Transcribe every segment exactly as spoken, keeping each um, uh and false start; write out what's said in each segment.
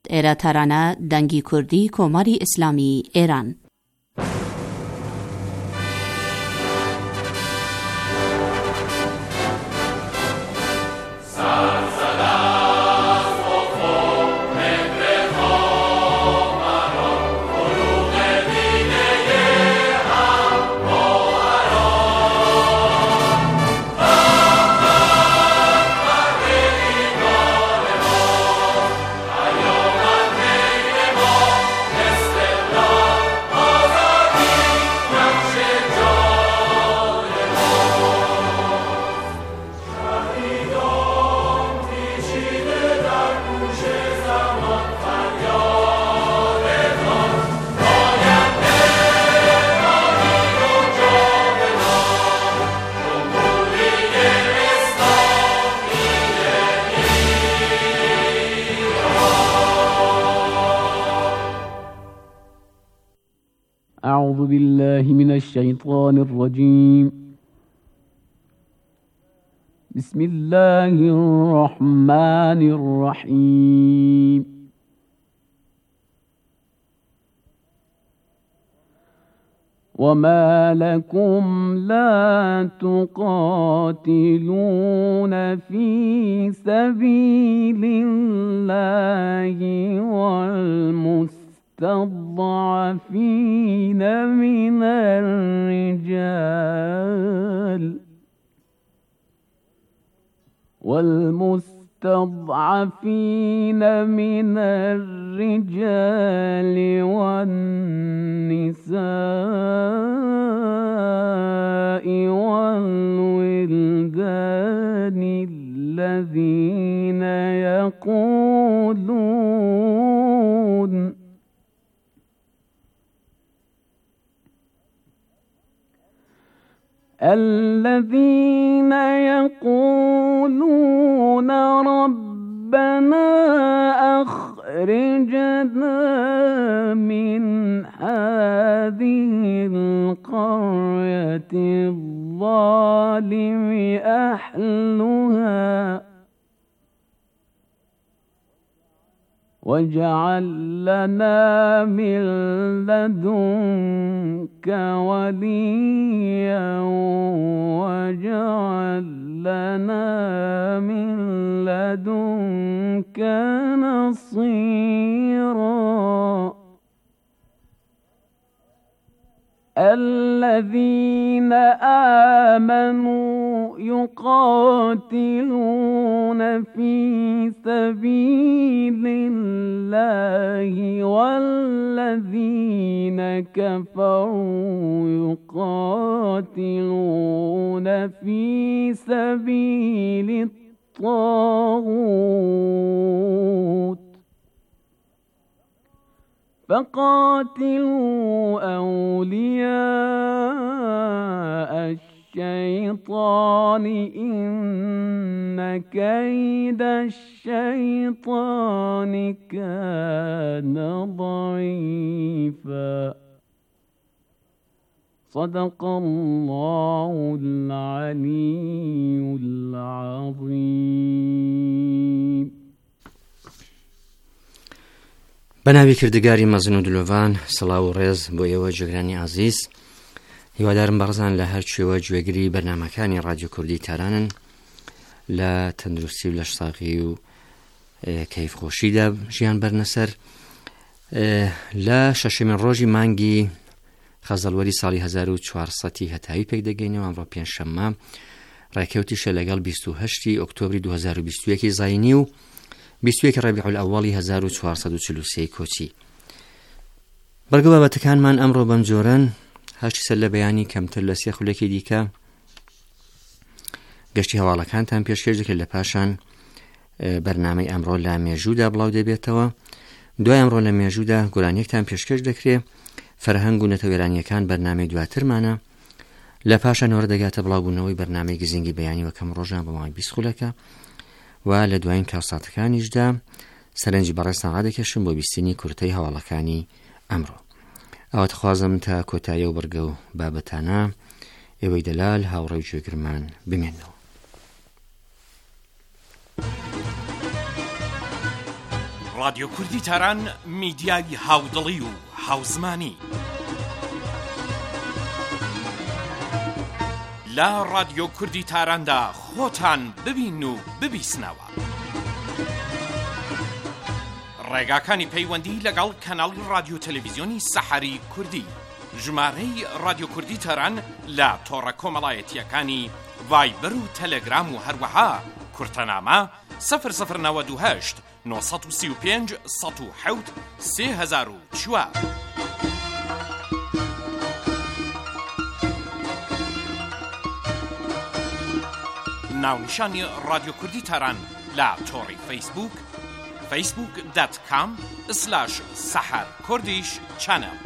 ئێرەتەرانە دەنگی کوردی کۆماری ئیسلامی ئێران. أعوذ بالله من الشيطان الرجيم. بسم الله الرحمن الرحيم. وما لكم لا تقاتلون في سبيل الله والمسلمين المستضعفين من الرجال والمستضعفين من الرجال والنساء والولدان الذين يقولون الذين يقولون ربنا أخرجنا من هذه القرية الظالم أهلها واجعل لنا من لدنك وليا واجعل لنا من لدنك نصيرا. الذين آمنوا يقاتلون في سبيل الله والذين كفروا يقاتلون في سبيل الطاغوت فقاتلوا أولياء الشيطان إن كيد الشيطان كان ضعيفا. صدق الله العلي العظيم. بەناوی کردگاری مەزن و دلۆڤان سڵاو و ڕێز بۆ ئێوە جێگرانی عزیز. هیوادارم بەڕزان لە هەر کوێوە گوێگری بەرنامەکانی ڕادیۆ کوردی تارانن لە تەندروستی و لە شساغی و کەیفخۆشیدا ژیان بەرنەسەر. لە شەشەمین ڕۆژی مانگی خەزەڵوەری ساڵی هەزار و چوارسەدی هەتاوی پێک دەگەینەوە. ئەمڕۆ پێنجشەممە ڕاکەوتیشە لەگەڵ بیست و هەشتی ئۆکتۆبری دوو هەزار و بیست و یەکی زاینی و بیست و یەکی ڕەبیع الئەوەڵی هەزار و چوارسەد و چل و سێ کۆچی. بەڵگە بابەتەکانمان ئەمڕۆ بەم جۆرەن. هەشتی سەر لە بەیانی کەمتر لە سێ خولەکی دیکە گەشتی هەواڵەکانتان پێشکەش دەکرێت، لە پاشان بەرنامەی ئەمڕۆ لە مێژوودا بڵاو دەبێتەوە. دوای ئەمڕۆ لە مێژوودا گۆرانیەکتان پێشکەش دەکرێت، فەرهەنگ و نەتەوێرانیەکان بەرنامەی دواترمانە. لە پاشان ئەوە دەگاتە بڵاوبوونەوەی بەرنامەی گزینگی بەیانی وەکەم ڕۆژان بە ماوەی بیست خولەکە و لە دوایین کاوساتەکانیشدا سەرنجی بەڕێستان ڕادەکێشم بۆ بیستنی کورتەی هەواڵەکانی ئەمڕۆ. ئەوە تخوازم تا کۆتاییە و بەرگە و بابەتانە ئێوەی دەلال هاوڕێی گوێگرمان بمێنەوە. رادیۆ کوردی تاران میدیای هاودڵی و هاوزمانی لە رادیۆ کوردی تاراندا خۆتان ببین و ببیسنەوە. ڕێگاکانی پەیوەندی لەگەڵ کەناڵی رادیۆ تەلەڤیزیۆنی سەحەری کوردی، ژمارەی رادیۆ کوردی تاران لە تۆڕە کۆمەڵایەتیەکانی ڤایبەر و تەلەگرام و هەروەها کورتەنامە سەفر سەفر نەوەد و هەشت نۆ سەد و سی و پێنج سەد و حەوت سێ هەزار و چوار. ناونیشانی رادیۆ کوردی تاران لە تۆڕی فەیسبوک فەیسبوک دات کام سلاش سەحەر کوردیش چەنەڵ.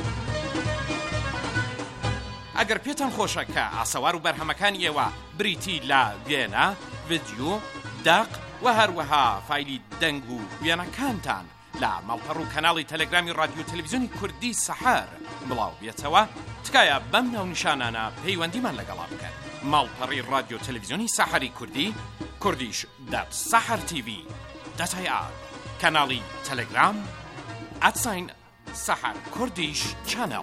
ئەگەر پێتان خۆشە کە ئاسەوار و بەرهەمەکانی ئێوە بریتی لە وێنە، ڤیدیۆ، داق و هەروەها فایلی دەنگ و وێنەکانتان لە ماڵپەڕ و کەناڵی تەلەگرامی رادیۆ تەلەڤیزیۆنی کوردی سەحەر بڵاو بێتەوە، تکایە بەم ناونیشانانە پەیوەندیمان لەگەڵا بکەن. ماڵپەڕی رادیۆ تەلەڤیزیۆنی سەحەری کوردی، کوردیش دات سەحەر تیڤی دەتای ئار، کەناڵی تەلەگرام ئەتساین سەحەر کوردیش چەنەڵ.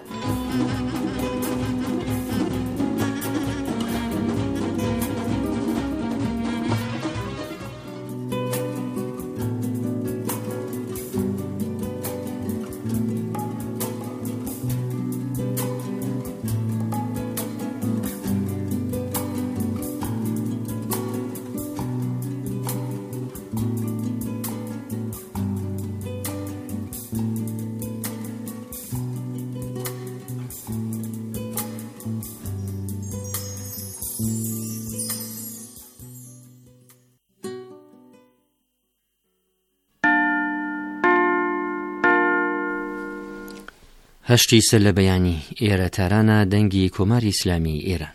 هەشتی سەر لە بەیانی ئێرە تارانە دەنگی کۆماری ئیسلامی ئێران.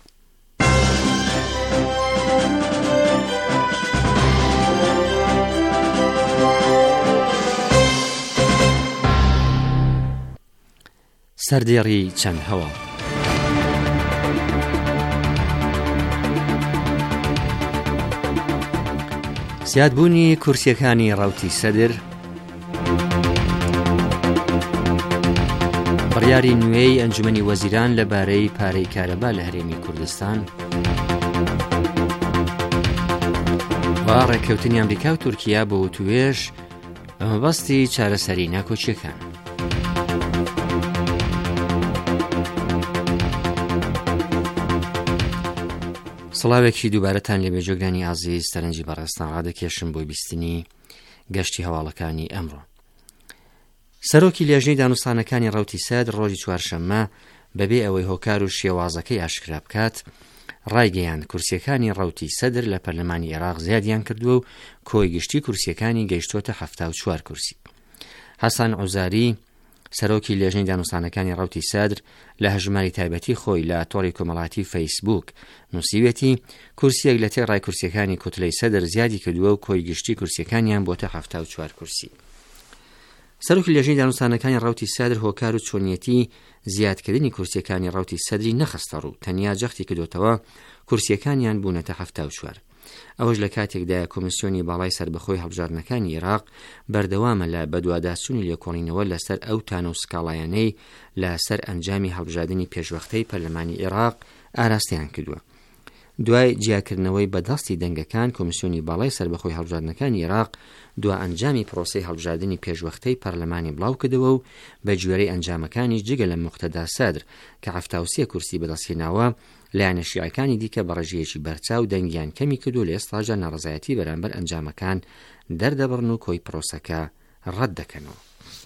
سەردێڕی چەند هەواڵ. زیادبوونی کورسیەکانی ڕەوتی سەدر، بڕیاری نوێی ئەنجومەنی وەزیران لەبارەی پارەی کارەبا لە هەرێمی کوردستان، و ڕێککەوتنی ئەمریکا و تورکیا بۆ وتوێژ بە مەبەستی چارەسەری ناکۆچیەکان. سڵاوێکی دووبارەتان لێ بێجۆگرانی ئازیز تەرەنجی بەڕێستان ڕادەکێشم بۆ بیستنی گەشتی هەواڵەکانی ئەمڕۆ. سەرۆکی لێژنەی دانوستانەکانی ڕەوتی سەدر ڕۆژی چوارشەممە بەبێ ئەوەی هۆکار و شێوازەکەی ئاشکرا بکات، ڕایگەیاند کورسیەکانی ڕەوتی سەدر لە پەرلەمانی عێراق زیادیان کردووە و کۆی گشتی کورسیەکانی گەیشتۆتە هەفتە و چوار کورسی. حەسان عوزاری سەرۆکی لێژنەی دانوستانەکانی ڕەوتی سەدر لە هەژماری تایبەتی خۆی لە تۆڕی کۆمەڵایەتی فەیسبوک نووسیوێتی کورسیەک لە تێڕای کورسیەکانی کوتلەی سەدر زیادی کردووە و کۆی گشتی کورسیەکانیان بۆتە هەفتە و چوار کورسی. سەرۆکی لێژنەی دانوستانەکانی ڕەوتی سەدر هۆکار و چۆنیەتی زیادکردنی کورسیەکانی ڕەوتی سەدری نەخستە ڕوو، تەنیا جەختی کردوتەوە کورسیەکانیان بوونەتە هەفتە و چوار. ئەوەش لە کاتێکدا کۆمیسیۆنی باڵای سەربەخۆی هەڵبژاردنەکانی عێراق بەردەوامە لە بەدواداچوونی لێکۆڵینەوە لەسەر ئەو تانە و سکاڵایانەی لەسەر ئەنجامی هەڵبژاردننی پێشوەختەی پەرلەمانی عێراق ئاراستەیان کردووە. دوای جیاکردنەوەی بەدەستی دەنگەکان، کۆمیسیۆنی باڵای سەربەخۆی هەڵبژاردنەکانی عێراق دوا ئەنجامی پرۆسەی هەڵبژاردننی پێشوەختەی پەرلەمانی بڵاو کردەوە و بە گوێرەی ئەنجامەکانی جگە لە موقتەدا سەدر کە هەفتە و سێ کورسی بەدەستهێناوە، لایەنە شیعەکانی دیکە بە ڕێژەیەکی بەرچاو دەنگیان کەمی کردو لە ئێستاژە ناڕەزایەتی بەرامبەر ئەنجامەکان دەردەبڕن و کۆی پرۆسەکە ڕەت دەکەنەوە.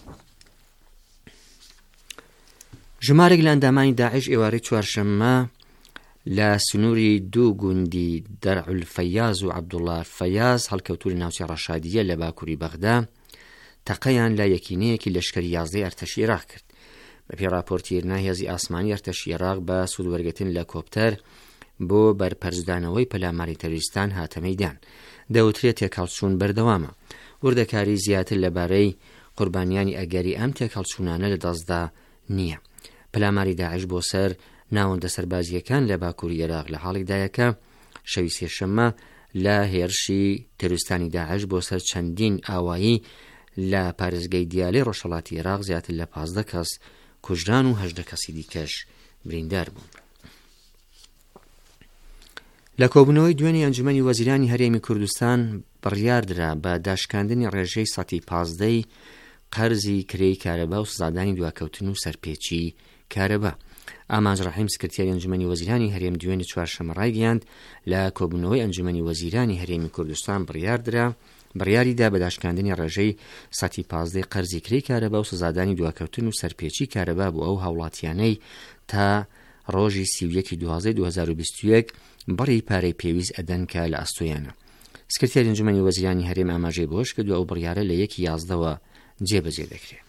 ژمارێک لە ئەندامانی داعش ئێوارەی چوارشەممە لە سنووری دوو گوندی دەرعولفەیاز و عەبدوڵڵا فەیاز هەڵکەوتووری ناوچەی ڕەشادیە لە باکووری بەغدا تەقەیان لە یەکینەیەکی لەشکری یازدەی ئەرتەشی عێراق کرد. بەپێی راپۆرتی هێرنای هێزی ئاسمانی ئەرتەشی عێراق بە سوودوەرگرتن لە کۆپتەر بۆ بەرپەرزدانەوەی پەلاماری تەروریستان هاتە مەیدان. دەوترێت تێکەڵچوون بەردەوامە. وردەکاری زیاتر لەبارەی قوربانیانی ئەگەری ئەم تێکەڵچوونانە لە دەستدا نییە. پەلاماری داعش بۆ سەر ناوەندە سەربازیەکان لە باکووری عێراق لە حاڵێکدایەکە شەوی سێشەممە لە هێرشی تەروریستانی داعش بۆ سەر چەندین ئاوایی لە پارێزگای دیالێ ڕۆژهەڵاتی عێراق زیاتر لە پازدە کەس کوژران و هەژدە کەسی دیکەش بریندار بوون. لە کۆبوونەوەی دوێنێ ئەنجومەنی وەزیرانی هەرێمی کوردستان بڕیاردرا بە داشکاندنی ڕێژەی سەتی پازدەی قەرزی کرێی کارەبا و سزادانی دواکەوتن و سەرپێچی کارەبا. ئامانج ڕەحیم سکرتیاری ئەنجومەنی وەزیرانی هەرێم دوێنێ چوارشەممە ڕایگەیاند لە کۆبوونەوەی ئەنجومەنی وەزیرانی هەرێمی کوردستان بڕیاردرا بڕیاریدا بە داشکاندنی ڕێژەی سەتی پازدەی قەرزی کرێی کارەبا و سزادانی دواکەوتن و سەرپێچی کارەبا بۆ ئەو هاوڵاتیانەی تا ڕۆژی سی و یەکی دوازدەی دوو هەزار و بیست و یەک بڕی پارەی پێویست ئەدەن کە لە ئەستۆیانە. سکرتیاری ئەنجومەنی وەزیرانی هەرێم ئاماژەی بۆش کردو ئەو بڕیارە لە یەکی یازدەوە جێبەجێ دەکرێت.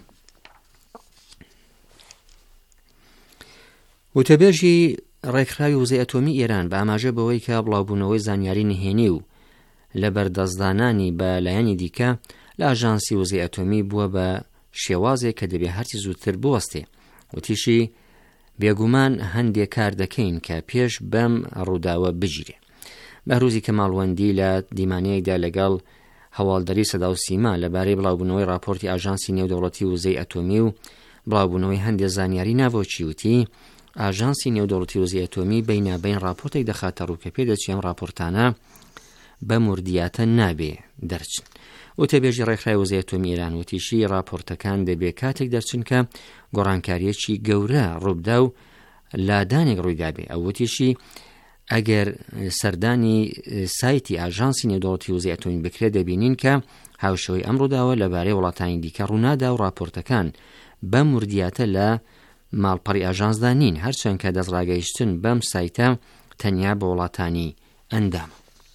وتەبێژی ڕێکخراوی وزەی ئەتۆمی ئێران بە ئاماژە بەوەی کە بڵاوبوونەوەی زانیاری نهێنی و لە بەردەستدانانی بە لایەنی دیکە لە ئاژانسی وزەی ئەتۆمی بووە بە شێوازێک کە دەبێ هەرچی زووتر بوەستێ. وتیشی بێگومان هەندێک کار دەکەین کە پێش بەم ڕووداوە بگیرێ. بەهروزی کەماڵوەندی لە دیمانەیەکدا لەگەڵ هەواڵدەری سەدا و سیما لەبارەی بڵاوبوونەوەی راپۆرتی ئاژانسی نێودەوڵەتی وزەی ئەتۆمی و بڵاوبوونەوەی هەندێک زانیاری ناوۆچی وتی ئاژانسی نێودەوڵەتی وزەی ئەتۆمی بەینابین راپۆرتێک دەخاتە ڕوو کە پێدەچێت ئەم راپۆرتانە بە موردیاتە نابێ دەرچن. وتەبێژی ڕێکخراوی وزەی ئەتۆمی ئێران وتیشی راپۆرتەکان دەبێت کاتێک دەرچن کە گۆڕانکاریەکی گەورە ڕووبدا و لادانێک ڕوویدا بێ. ئەو وتیشی ئەگەر سەردانی سایتی ئاژانسی نێودەوڵەتی وزەی ئەتۆمی بکرێت دەبینین کە هاوشەوەی ئەم ڕووداوە لەبارەی وڵاتانی دیکە ڕوونادا و راپۆرتەکان بە موردیاتە لە ماڵپەڕی ئاژانسدا نین، هەرچەند کە دەستڕاگەیشتن بەم سایتە تەنیا بە وڵاتانی ئەندام.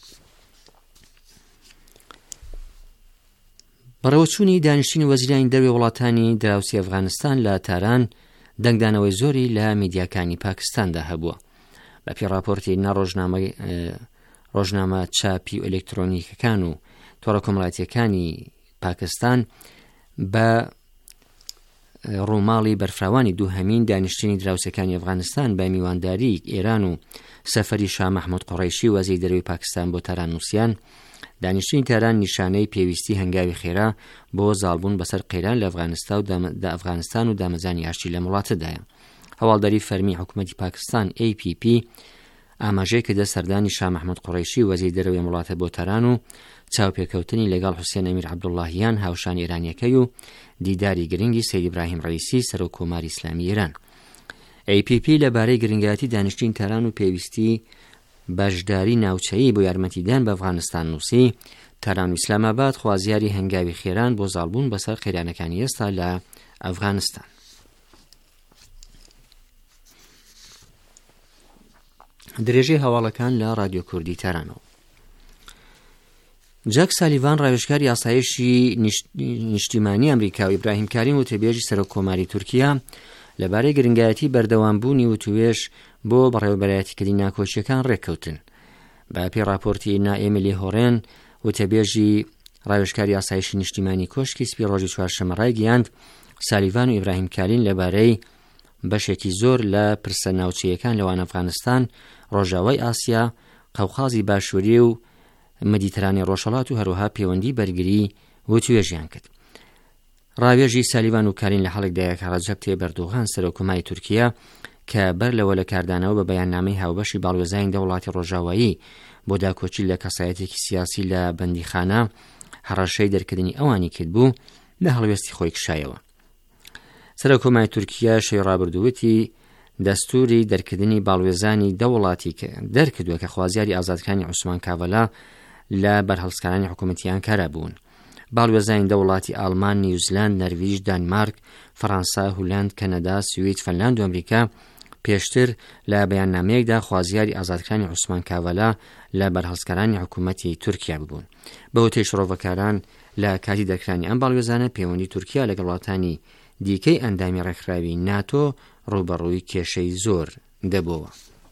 بەڕێوەچوونی دانیشتنی وەزیرانی دەروێ وڵاتانی دراوسی ئەفغانستان لە تاران دەنگدانەوەی زۆری لە میدیاکانی پاکستاندا هەبووە. بە پێی راپۆرتی ناڕۆژنامەی ڕۆژنامە چاپی و ئەلێکترۆنیکەکان و تۆڕە کۆمەڵایەتیەکانی پاکستان بە ڕووماڵی بەرفراوانی دووهەمین دانیشتنی دراوسەکانی ئەفغانستان بە میوانداری ئێران و سەفەری شاه مەحموود قوڕیشی وەزیری دەرەوەی پاکستان بۆ تاران نووسیان، دانیشتنی تاران نیشانەی پێویستی هەنگاوی خێرا بۆ زاڵبوون بەسەر قەیران لە ئەفغانستان و دامەزانی ئاشتی لە وڵاتەدایە. هەواڵدەری فەرمی حکوومەتی پاکستان ئێ پی پی ئاماژەی کردە سەردانی شاه مەحموود قوڕیشی وەزیری دەرەوەی وڵاتە بۆ تاران و چاوپێکەوتنی لەگەڵ حوسێن ئەمیر عەبدوڵڵاهیان هاوشانی ئێرانیەکەی و دیداری گرنگی سەید ئیبراهیم ڕەئیسی سەرۆکۆماری ئیسلامی ئێران. ئێ پی پی لەبارەی گرنگایەتی دانیشتنی تاران و پێویستی بەشداری ناوچەیی بۆ یارمەتیدان بە ئەفغانستان نووسی تاران و ئیسلاماباد خوازیاری هەنگاوی خێران بۆ زاڵبوون بەسەر قەیرانەکانی ئێستا لە ئەفغانستان. درێژەی هەواڵەکان لە رادیۆ کوردی تارانەوە. جاک سالیڤان ڕاوێژکاری یاسایشی نیشتیمانی ئەمریکا و ئیبراهیم کاریم وتەبێژی سەرۆکۆماری تورکیا لەبارەی گرنگایەتی بەردەوامبوونی وتوێژ بۆ بەڕێوەبەرایەتیکردنی ناکۆچیەکان ڕێککەوتن. بە پێی راپۆرتی نا ئێمیلی هۆڕێن وتەبێژی ڕاوێژکاری یاسایشی نیشتیمانی کۆشکی سپی ڕۆژی چوارشەممە ڕایگەیاند سالیڤان و ئیبراهیم کارین لەبارەی بەشێکی زۆر لە پرسە ناوچەیەکان لەوان ئەفغانستان، ڕۆژاوای ئاسیا، قەوقازی باشووری و مدیترانی ڕۆژهەڵات و هەروەها پەیوەندی بەرگری و توێژیان کرد. ڕاوێژی سالیڤان و کارین لە هەڵێکدایە کە ڕەجەب تەیب ئەردۆغان سەرۆکۆماری تورکیا کە بەر لەوە لە کاردانەوە بە بەیاننامەی هاوبەشی باڵوێزانی دەوڵاتی ڕۆژاوایی بۆ داکۆچی لە کەسایەتێکی سیاسی لە بەندیخانە هەڕەشەی دەرکردنی ئەوانی کرد بوو لە هەڵوێستی خۆی کشایەوە. سەرۆکۆماری تورکیا شەوی ڕابردووتی دەستوری دەرکردنی باڵوێزانی دەوڵاتی دەرکردووە کە خوازیاری ئازادکردنی عوسمان کاڤەلا لە بەرهەڵسکارانی حکوومەتی ئەنکارا بوون. باڵوێزانی دەوڵاتی ئاڵمان، نیوزیلاند، نەرویج، دانمارک، فەڕەنسا، هۆلاند، کەنەدا، سوید، فەنلاند و ئەمریکا پێشتر لە بەیاننامەیەکدا خوازیاری ئازادکردنی عوسمان کاڤەلا لە بەرهەڵسکارانی حکوومەتی تورکیا ببوون. بەو تێ شۆڕەڤەکاران لە کاتی دەرکرانی ئەم باڵوێزانە پەیوەندی تورکیا لەگەڵ وڵاتانی دیکەی ئەندامی ڕێکخراوی ناتۆ ڕوبەڕووی کێشەی زۆر دەبووە.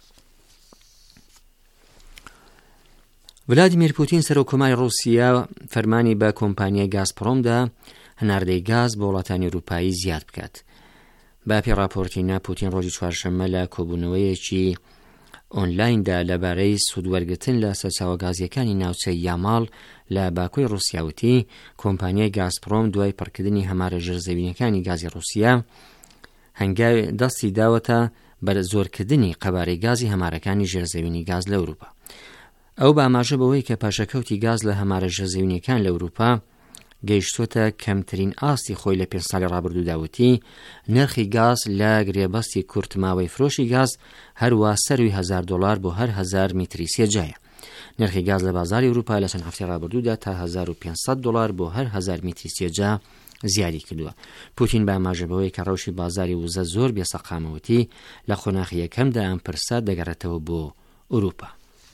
ڤلادیمیر پوتین سەرۆکۆماری ڕووسیا فەرمانی بە کۆمپانیای گازپڕۆمدا هەناردەی گاز بۆ وڵاتانی ئەوروپایی زیاد بکات. با پێی راپۆرتی نا پوتین ڕۆژی چوارشەممە لە کۆبوونەوەیەکی ئۆنلایندا لەبارەی سوودوەرگرتن لە سەرچاوە گازیەکانی ناوچەی یاماڵ لە باکووری رووسیاوتی کۆمپانیای گازپرۆم دوای پڕکردنی هەمارە ژێرزەوینەکانی گازی رووسیا هەنگاوی دەستی داوەتە بەر زۆرکردنی قەبارەی گازی هەمارەکانی ژێرزەوینی گاز لە ئەوروپا. ئەو بە ئاماژە بەوەی کە پاشەکەوتی گاز لە هەمارە ژێرزەوینیەکان لە ئەوروپا گەیشتۆتە کەمترین ئاستی خۆی لە پێنج ساڵی ڕابردووداوتی، نرخی گاز لە گرێبەستی کورتماوەی فرۆشی گاز هەروە سەروی هەزار دۆلار بۆ هەر هەزار میتری سێجایە. نرخی گاز لە بازاری ئەوروپا لە چەند هەفتەی ڕابردوودا تا هەزار و پێنج سەد دۆلار بۆ هەر هەزار میتری سێجا زیادی کردووە. پوتین بە ئاماژەبەوەی کە ڕەوشی بازاری وزە زۆر بێسەقامەوەتی لە خۆناخی یەکەمدا ئەم پرسە دەگەڕێتەوە بۆ ئەوروپا.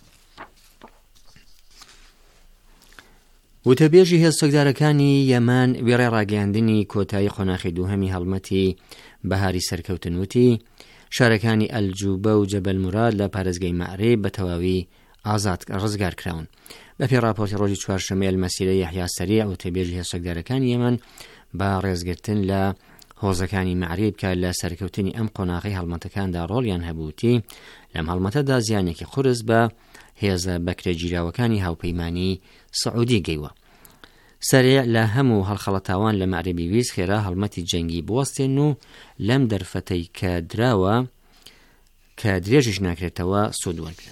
وتەبێژی هێزچەکدارەکانی یەمان وێڕای ڕاگەیاندنی کۆتایی خۆناخی دووهەمی هەڵمەتی بەهاری سەرکەوتن وتی شارەکانی ئەلجوبە و جەبەل موراد لە پارێزگای مەعرێ بە تەواوی ئازاد ڕزگار کراون. بەپێی راپۆرتی ڕۆژی چوارشەممەی ئەلمەسیرە یەحیا سەریع وتەبێژی هێزچەکدارەکانی یەمەن بە ڕێزگرتن لە هۆزەکانی مەعرێ بکە لە سەرکەوتنی ئەم قۆناغی هەڵمەتەکاندا ڕۆڵیان هەبووتی لەم هەڵمەتەدا زیانێکی قورس بە هێزە بەکرێگیراوەکانی هاوپەیمانی سعودی گەیوە. سەریع لە هەموو هەڵخەڵەتاوان لە مەعرێ بیویست خێرا هەڵمەتی جەنگی بوەستێن و لەم دەرفەتەی کە دراوە کە درێژیش ناکرێتەوە سوود وەرگرن.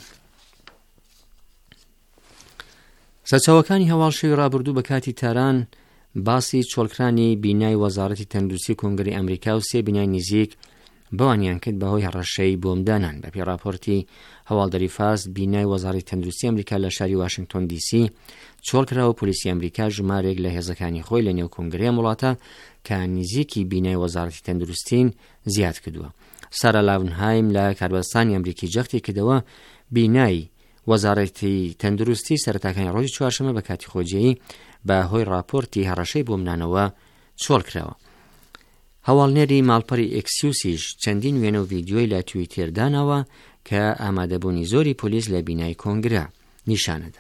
سەرچاوەکانی هەواڵشەوی ڕابردوو بە کاتی تاران باسی چۆڵکرانی بینای وەزارەتی تەندروستی کۆنگری ئەمریکا و سێ بینای نزیک بەوانیان کرد بەهۆی هەڕەشەی بۆمدانان. بەپێی راپۆرتی هەواڵدەری فاس بینای وەزارەتی تەندروستی ئەمریکا لە شاری واشنگتۆن دی سی چۆڵکراوە پۆلیسی ئەمریکا ژمارێک لە هێزەکانی خۆی لە نێو کۆنگرەیە وڵاتە کە نزیکی بینای وەزارەتی تەندروستین زیاد کردووە. سارا لاونهایم لە کاربەستانی ئەمریکی جەختی کردەوە بینای وەزارەتی تەندروستی سەرەتاکانی ڕۆژی چوارشەممە بە کاتی خۆجیایی بە هۆی راپۆرتی هەڕەشەی بۆمدانەوە چۆڵکراوە. هەواڵنێری ماڵپەری ئێکسیوسیش چەندین وێنە و ڤیدیۆی لە تویتێردانەوە کە ئامادەبوونی زۆری پۆلیس لە بینای کۆنگرە نیشانەدا.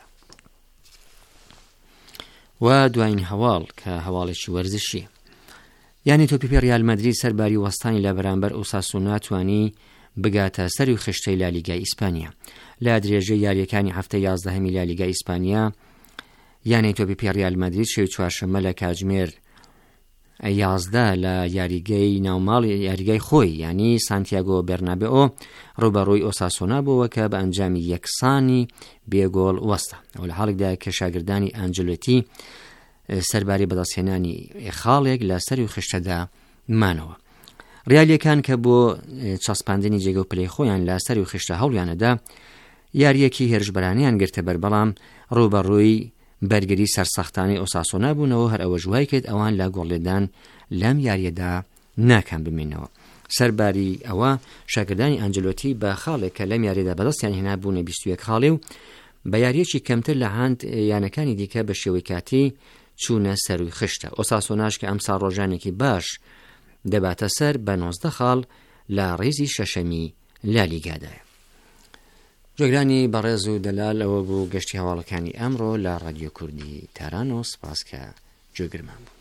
و دوایین هەواڵ کە هەواڵێکی وەرزشی یانی تۆپی ریال مەدرید سەرباری وەستانی لە بەرامبەر ئۆساسونا توانی بگاتە سەر و خشتەی لالیگای ئیسپانیا. لە درێژەی یاریەکانی هەفتەی یازدەهەمی لالیگای ئیسپانیا یانی تۆپی ریال مەدرید شەوی چوارشەممە لە کاتژمێر یازدە لە یاریگەی ناوماڵ یاریگای خۆی یعنی سانتیاگۆ بێرنابێئۆ ڕوبەڕووی ئۆساسۆنا بووە کە بە ئەنجامی یەکسانی بێگۆڵ وەستە. ئەو لە حاڵێکدا کە شاگردانی ئەنجلۆتی سەرباری بەدەستهێنانی خاڵێک لە سەر و خشتەدا مانەوە. ڕیالیەکان کە بۆ چەسپاندنی جێگە و پلەی خۆیان لە سەر و خشتە هەوڵیانەدا یاریەکی هێرشبەرانیان گرتە بەر، بەڵام ڕوبەڕووی بەرگری سەرسەختانی ئۆساسۆنا بوونەوە هەر ئەوە ژوای کرد ئەوان لە گۆڵێدان لەم یاریەدا ناکەم بمێنەوە. سەرباری ئەوە شاگردانی ئەنجلۆتی بە خاڵێک کە لەم یاریەدا بەدەستیان هێنا بوونە بیست و یەک خاڵی و بە یاریەکی کەمتر لە هاند یانەکانی دیکە بە شێوەی کاتی چوونە سەروی خشتە. ئۆساسۆناش کە ئەمساڵ ڕۆژانێکی باش دەباتە سەر بە نۆزدە خاڵ لە ڕێزی شەشەمی لالیگادایە. جۆگرانی بەڕێز و دەلال ئەوە بوو گەشتی هەواڵەکانی ئەمڕۆ لە ڕادیۆ کوردی تارانۆ. سپاس کە جۆگرمان بوو.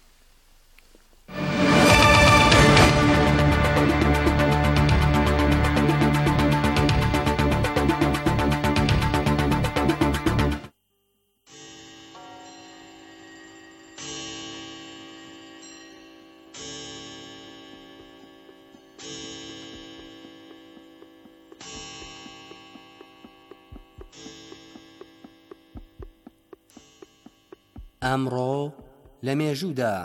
ئەمڕۆ لە مێژوودا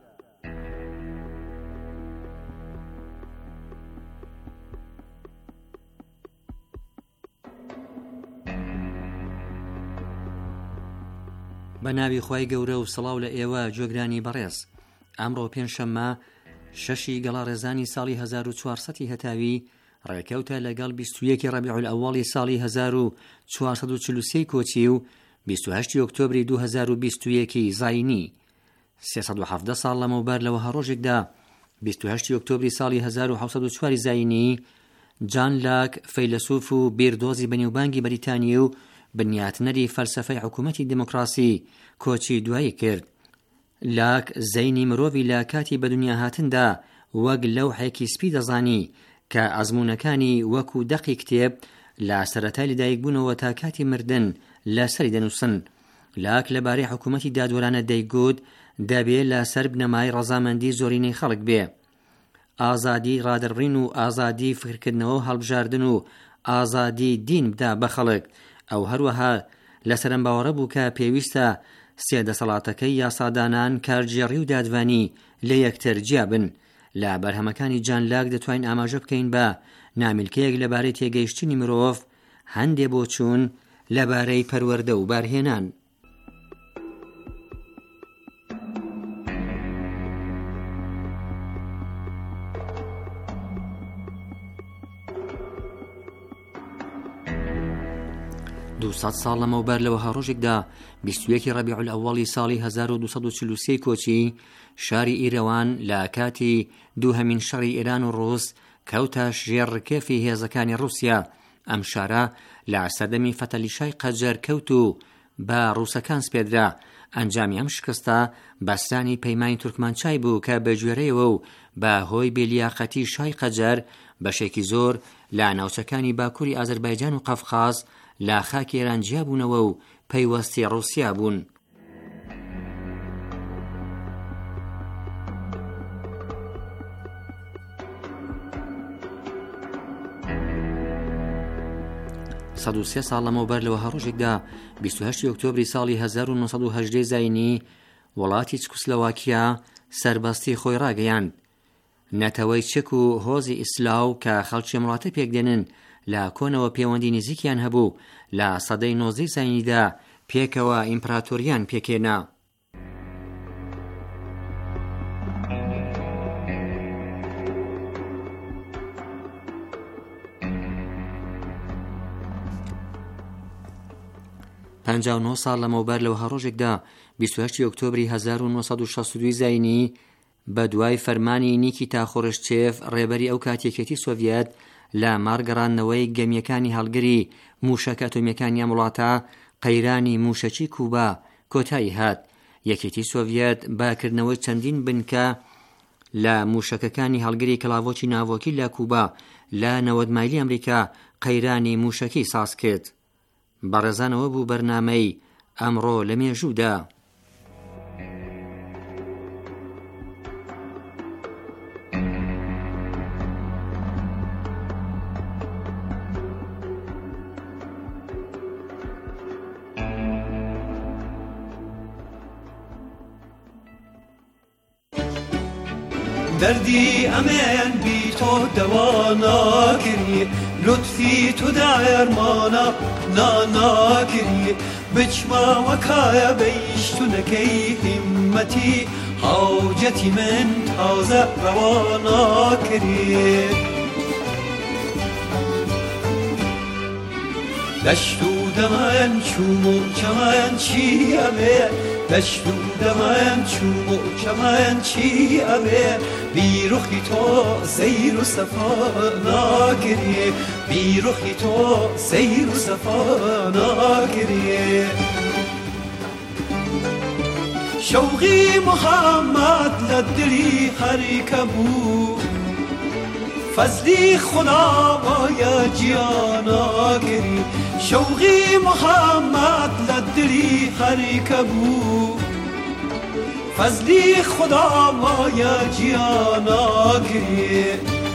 بە ناوی خوای گەورە و سڵاو لە ئێوە جۆگرانی بەڕێز. ئەمڕۆ پێنجشەممە شەشی گەڵا ڕێزانی ساڵی هەزار و چوارسەدی هەتاوی ڕێکەوتە لەگەڵ بیست و یەکی ڕەبیع الئەوەڵی ساڵی هەزار و چوارسەد و چل و سێ کۆچی و بیست و هەشتی ئۆکتۆبری دوو هەزار و بیست و یەکی زاینی سێسەد و حەڤدە ساڵ لەمەوبەر لەوە هەڕۆژێکدا بیست و هەشتی ئۆکتۆبری ساڵی هەزار و حەوسەد و چوار زاینی جان لاک فەیلسوف و بیردۆزی بەنێوبانگی بەریتانیا و بنیاتنەری فەلسەفەی حکوومەتی دموکراسی کۆچی دوایی کرد. لاک زەینی مرۆڤی لە کاتی بە دنیا هاتندا وەک لەوحێکی سپی دەزانی کە ئەزموونەکانی وەکو دەقی کتێب لا سەرەتای لەدایکبوونەوە تا کاتی مردن لە سەری دەنووسن. لاک لەبارەی حکوومەتی دادوەرانە دەیگوت دەبێت لەسەر بنەمای ڕەزامەندی زۆرینەی خەڵک بێ. ئازادی ڕادڕین و ئازادی فکرکردنەوە و هەڵبژاردن و ئازادی دین بدا بە خەڵک. ئەو هەروەها لەسەرم باوەڕە بوو کە پێویستە سێدەسەڵاتەکەی یاسادانان کارگێڕی و دادوانی لە یەکتر جیابن. لە بەرهەمەکانی جان لاک دەتوانین ئاماژە بکەین بە نامیلکەیەک لەبارەی تێگەیشتنی مرۆڤ هەندێ بۆ چوون لەبارەی پەروەردە و بارهێنان. دووسەد ساڵ لەمەوبەر لەوە هەڕۆژێکدا بیست و یەکی ڕەبیع الئەوەڵی ساڵی هەزار و دووسەد و چل و سێ کۆچی شاری ئیرەوان لە کاتی دووهەمین شەڕی ئێران و ڕووس کەوتە ژێر ڕکێفی هێزەکانی ڕووسیا. ئەم شارە لە سەردەمی فەتەلیشای قەجەر کەوت و بە ڕووسەکان سپێدرا. ئەنجامی ئەم شکستە بەستانی پەیمانی تورکمانچای بوو کە بەگوێرەیەوە و بە هۆی بێلیاقەتی شای قەجەر بەشێکی زۆر لە ناوچەکانی باکووری ئازەربایجان و قەفقاز لە خاکی ئێران جیابوونەوە و پەیوەستی ڕووسیا بوون. سەد و سێ ساڵ لەمەوبەر لەوە هەڕۆژێکدا بیست و هەشتی ئۆکتۆبری ساڵی هەزار و نۆسەد و هەژدە زاینی وڵاتی چکوسلەواکیا سەربەستی خۆی ڕاگەیاند. نەتەوەی چک و هۆزی ئیسلاو کە خەڵکی وڵاتە پێکدێنن لە کۆنەوە پەیوەندی نزیکیان هەبوو لە سەدەی نۆزدەی زاینیدا پێکەوە ئیمپراتۆریان پێکێنا. پەنجاو و نۆ ساڵ لەمەوبەر لەوە هەڕۆژێکدا بیست و هەشتی ئۆکتۆبری هەزار و نۆسەد و شەست و دوو زاینی بە دوای فەرمانی نیکیتا خۆڕشچێف ڕێبەری ئەو کاتێکێتی سۆڤیەت لە مارگەڕاندنەوەی گەمیەکانی هەڵگری موشەکە ئەتۆمیەکانی ئەم وڵاتە قەیرانی موشەکی کوبا کۆتایی هات. یەکێتی سۆڤیەت باکردنەوەی چەندین بنکە لە موشەکەکانی هەڵگری کەڵاوۆکی ناوۆکی لە کوبا لە نەوەد مایلی ئەمریکا قەیرانی موشەکی ساز کرد. بەڕێزانەوە بوو بەرنامەی ئەمڕۆ لە مێژوودا. دردی ئەمێن بی تۆ دەوا ناکردی لوتفی تۆ دەرمانە ناناکردی بچماوەکایە بەیشتونەکەی هیممەتی حاوجەتی من تازە ڕەوا ناکردی. دەشت و دەمەن چوم و چەمەن چی ئەبێ دەشت و دەمەن چوم و چەمەن چی ئەبێ بیرۆخی تۆ سەیر و سەفا ناکردی بیرۆخی تۆ سەیر و سەفا ناکردی. شەوقی محەممەد لە دڵی هەریکە بوو فەزلی خدا وایە گیاناگری شەوقی محەممەد لە دڵی هەریکە بوو فەزلی خدا وایە گیاناگری.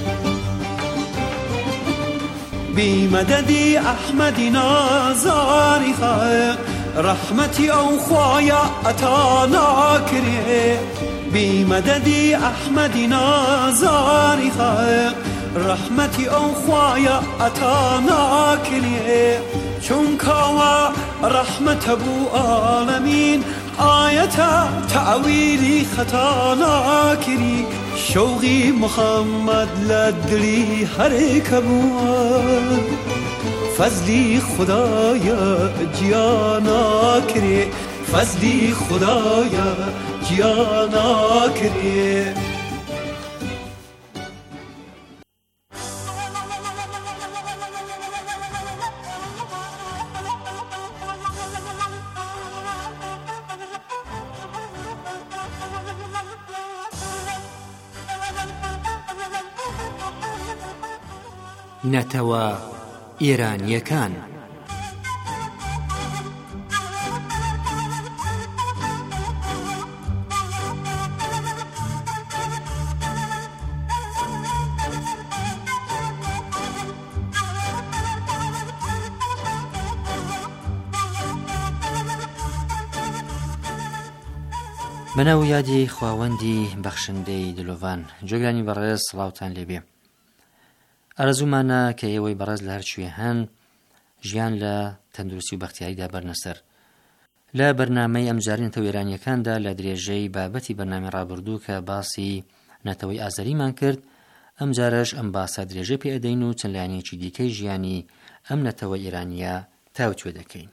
بیمەدەدی ئەحمەدی نازاری خەق ڕەحمەتی ئەو خوایە ئەتا ناکرێ بیمەدەدی ئەحمەدی نازاری خەق ڕەحمەتی ئەو خوایە ئەتا ناکرێ چونکەوە ڕەحمەتە بوو ئاڵەمین ئایەتە تەعویلی خەتا ناکری شەوقی محەممەد لە دڵی هەرێکە بووە فەزلی خدایە گیاناکرێ فەزلی خدایە گیاناکرێ. نەتەوە ئێرانیەکان. بەناو یادی خواوەندی بەخشندەی دلۆڤان جۆگرانی بەڕێز سڵاوتان لێبێ. ئارەزوومانە کە ئێوەی بەڕێز لە هەرچوێ هەن ژیان لە تەندروستی و بەختیاریدا بەرنەسەر. لە بەرنامەی ئەمجاری نەتەوە ئێرانیەکاندا لە درێژەی بابەتی بەرنامەی ڕابردوو کە باسی نەتەوەی ئازەریمان کرد، ئەم جارەش ئەم باسە درێژە پێ ئەدەین و چەند لایەنێکی دیکەی ژیانی ئەم نەتەوە ئێرانیە تاوتوێ دەکەین.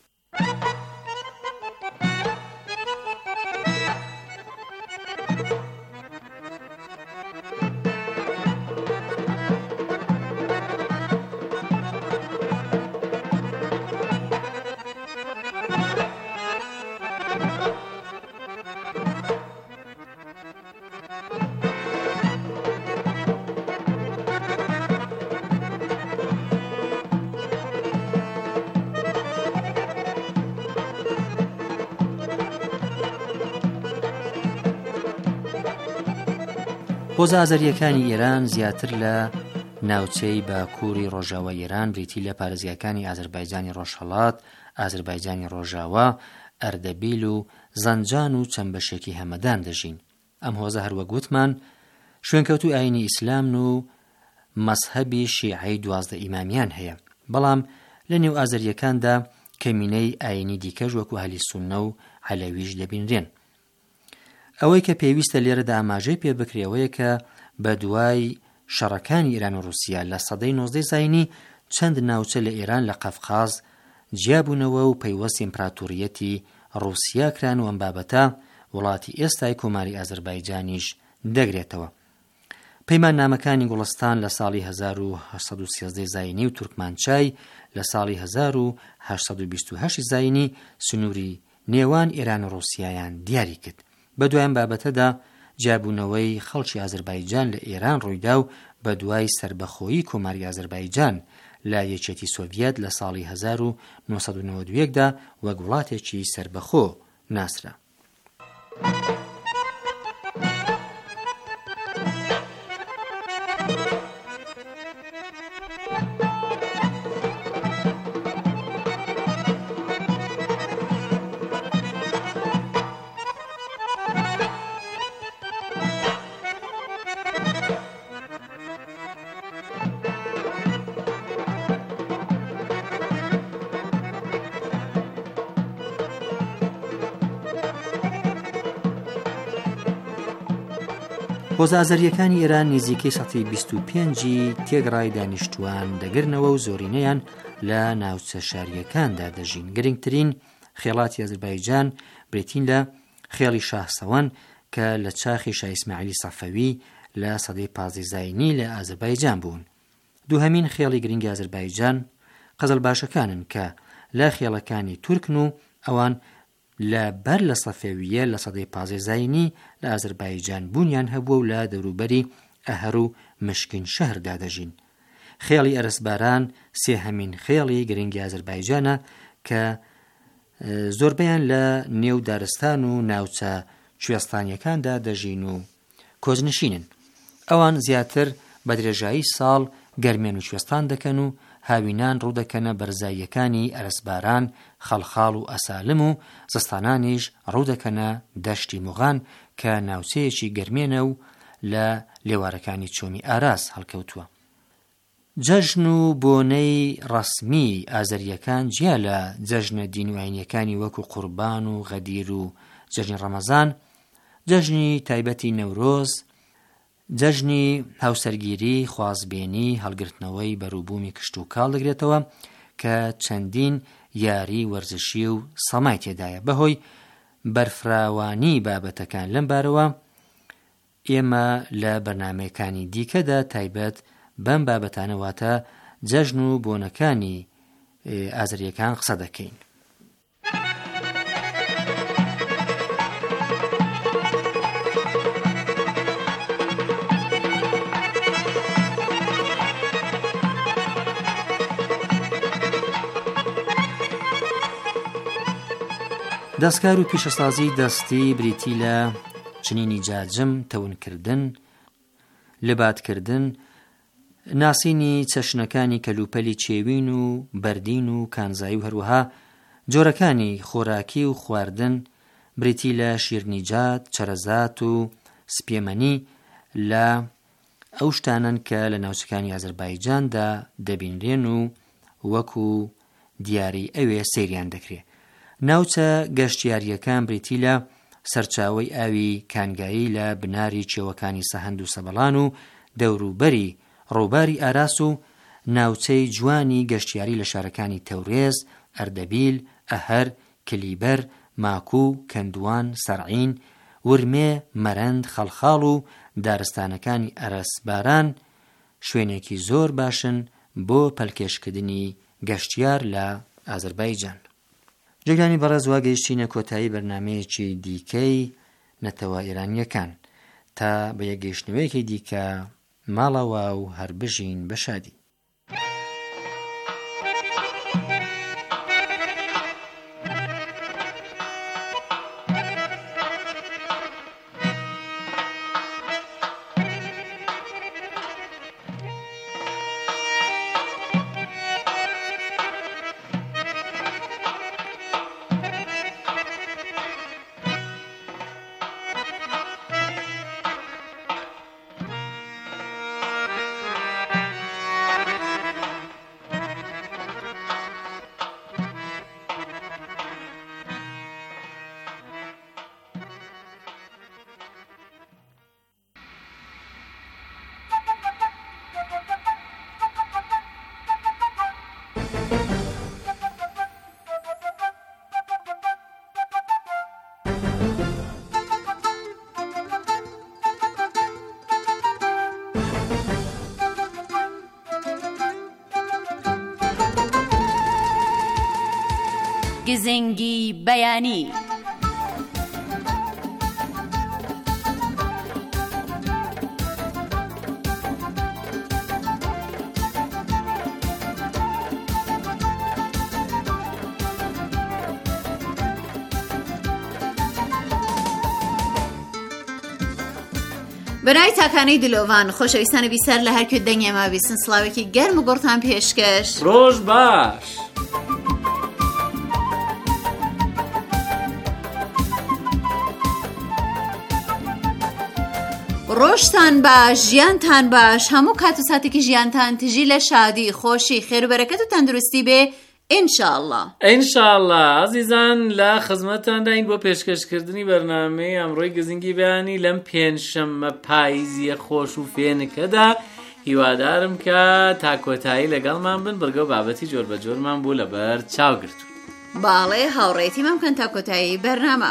هۆزە ئازەریەکانی ئێران زیاتر لە ناوچەی باکووری ڕۆژاوە ئێران بریتی لە پارێزگاکانی ئازەربایجانی ڕۆژهەڵات، ئازەربایجانی ڕۆژاوە، ئەردەبیل و زەنجان و چەند بەشێکی هەمەدان دەژین. ئەم هۆزە هەروەک گوتمان شوێنکەوتوی ئاینی ئیسلام و مەزهەبی شیعەی دوازدە ئیمامیان هەیە، بەڵام لە نێو ئازەریەکاندا کەمینەی ئاینی دیکەش وەکو ئەهلی سوننە و عەلەویش دەبینرێن. ئەوەی کە پێویستە لێرەدا ئاماژەی پێ بکرێەوەیە کە بە دوای شەڕەکانی ئێران و رووسیا لە سەدەی نۆزدەی زاینی چەند ناوچە لە ئێران لە قەفقاز جیابوونەوە و پەیوەستی ئیمپراتۆریەتی رووسیا کران و ئەم بابەتە وڵاتی ئێستای کۆماری ئازەربایجانیش دەگرێتەوە. پەیمان نامەکانی گوڵستان لە ساڵی هەزار و هەشت سەد و سیزدە زاینی و تورکمانچای لە ساڵی هەزار و هەشت سەد و بیست و هەشت زاینی سنووری نێوان ئێران و رووسیایان دیاری کرد. بە دوایم بابەتەدا جیابوونەوەی خەڵکی ئازەربایجان لە ئێران ڕوویدا و بە دوای سربەخۆیی کۆماری ئازەربایجان لە یەکێتی سۆڤیەت لە ساڵی هەزار و نۆ سەد و نۆڤە و یەکدا وەک وڵاتێکی سربەخۆ ناسرا. هۆزە ئازەریەکانی ئێران نزیکەی سەدی بیست و پێنجی تێگڕای دانیشتووان دەگرنەوە و زۆرینەیان لە ناوچە شاریەکاندا دەژین. گرنگترین خێڵاتی ئازەربایجان برێتین لە خێڵی شاهسەوان کە لە چاخی شای ئیسماعیلی سەفەوی لە سەدەی پازدەی زاینی لە ئازەربایجان بوون. دووهەمین خێڵی گرنگی ئازەربایجان قەزەلباشەکانن کە لە خێڵەکانی تورکن و ئەوان لە بەر لە سەفەویە لە سەدەی پازدەی زاینی لە ئازەربایجان بوونیان هەبووە و لە دەوروبەری ئەهەر و مشکین شەهردا دەژین. خێڵی ئەرسباران سێهەمین خێڵی گرنگی ئازەربایجانە کە زۆربەیان لە نێو دارستان و ناوچە کوێستانیەکاندا دەژین و کۆزنشینن. ئەوان زیاتر بە درێژایی ساڵ گەرمێن و کوێستان دەکەن و هاوینان ڕوودەکەنە بەرزاییەکانی ئەرسباران، خەڵخاڵ و ئەسالم و زستانانیش ڕوودەکەنە دەشتی موغان کە ناوچەیەکی گەرمێنە و لە لێوارەکانی چۆمی ئاراس هەڵکەوتووە. جەژن و بۆنەی ڕەسمی ئازەریەکان جیا لە جەژنە دین و ئاینیەکانی وەکو قوربان و غەدیر و جەژنی ڕەمەزان، جەژنی تایبەتی نەورۆز، جەژنی هاوسەرگیری، خوازبێنی، هەڵگرتنەوەی بەرووبوومی کشت و کاڵ دەگرێتەوە کە چەندین یاری وەرزشی و سەمای تێدایە. بەهۆی بەرفراوانی بابەتەکان لەم بارەوە ئێمە لە بەرنامەکانی دیکەدا تایبەت بەم بابەتانەواتە جەژن و بۆنەکانی ئازەریەکان قسە دەکەین. دەستکار و پیشەسازی دەستی بریتی لە چنینی جاجم، تەونکردن، لباتکردن، ناسینی چەشنەکانی کەلوپەلی چێوین و بەردین و کانزایی و هەروەها جۆرەکانی خۆراکی و خواردن بریتی لە شیرنیجات، چەرەزات و سپێمەنی لە ئەو شتانن کە لە ناوچەکانی ئازەربایجاندا دەبینرێن و وەکو دیاری ئەوێ سەیریان دەکرێت. ناوچە گەشتیاریەکان بریتی لە سەرچاوەی ئاوی کانگایی لە بناری چێوەکانی سەهەند و سەبەڵان و دەوروبەری ڕووباری ئاراس و ناوچەی جوانی گەشتیاری لە شارەکانی تەورێز، ئەردەبیل، ئەهەر، کلیبەر، ماکوو، کەندوان، سەرعین، ورمێ، مەرەند، خەڵخاڵ و دارستانەکانی ئەرەسباران شوێنێکی زۆر باشن بۆ پەلکێشکردنی گەشتیار لە ئازەربایجان. جێگانی بەڕێز واگەیشتینە کۆتایی بەرنامەیەکی دیکەی نەتەوە ئێرانیەکان تا بە یەکگەیشتنەوەیەکی دیکە ماڵەوە و هەر بژین بە شادی. گزنگی بەیانی. بەناوی تاکانەی دلۆڤان، خۆشەویستانە بیسەر لە هەرکوێ دەنگێما بیستن، سڵاوێکی گەرم و گۆڕتان پێشکەش. ڕۆژ باش. ڕۆژتان باش، ژیانتان باش، هەموو کات و ساتێکی ژیانتان تژی لە شادی، خۆشی، خێر و بەرەکەت و تەندروستی بێ ئینشاءالله. ئینشاءالله. عزیزان، لە خزمەتانداین بۆ پێشکەشکردنی بەرنامەی ئەمڕۆی گزنگی بەیانی لەم پێنجشەممە پاییزیە خۆش و فێنکەدا. هیوادارم کە تا کۆتایی لەگەڵمان بن، بەرگە و بابەتی جۆر بە جۆرمان بوو لەبەر چاوگرتو. باڵێ، هاوڕێتی مام بکەن تا کۆتایی بەرنامە.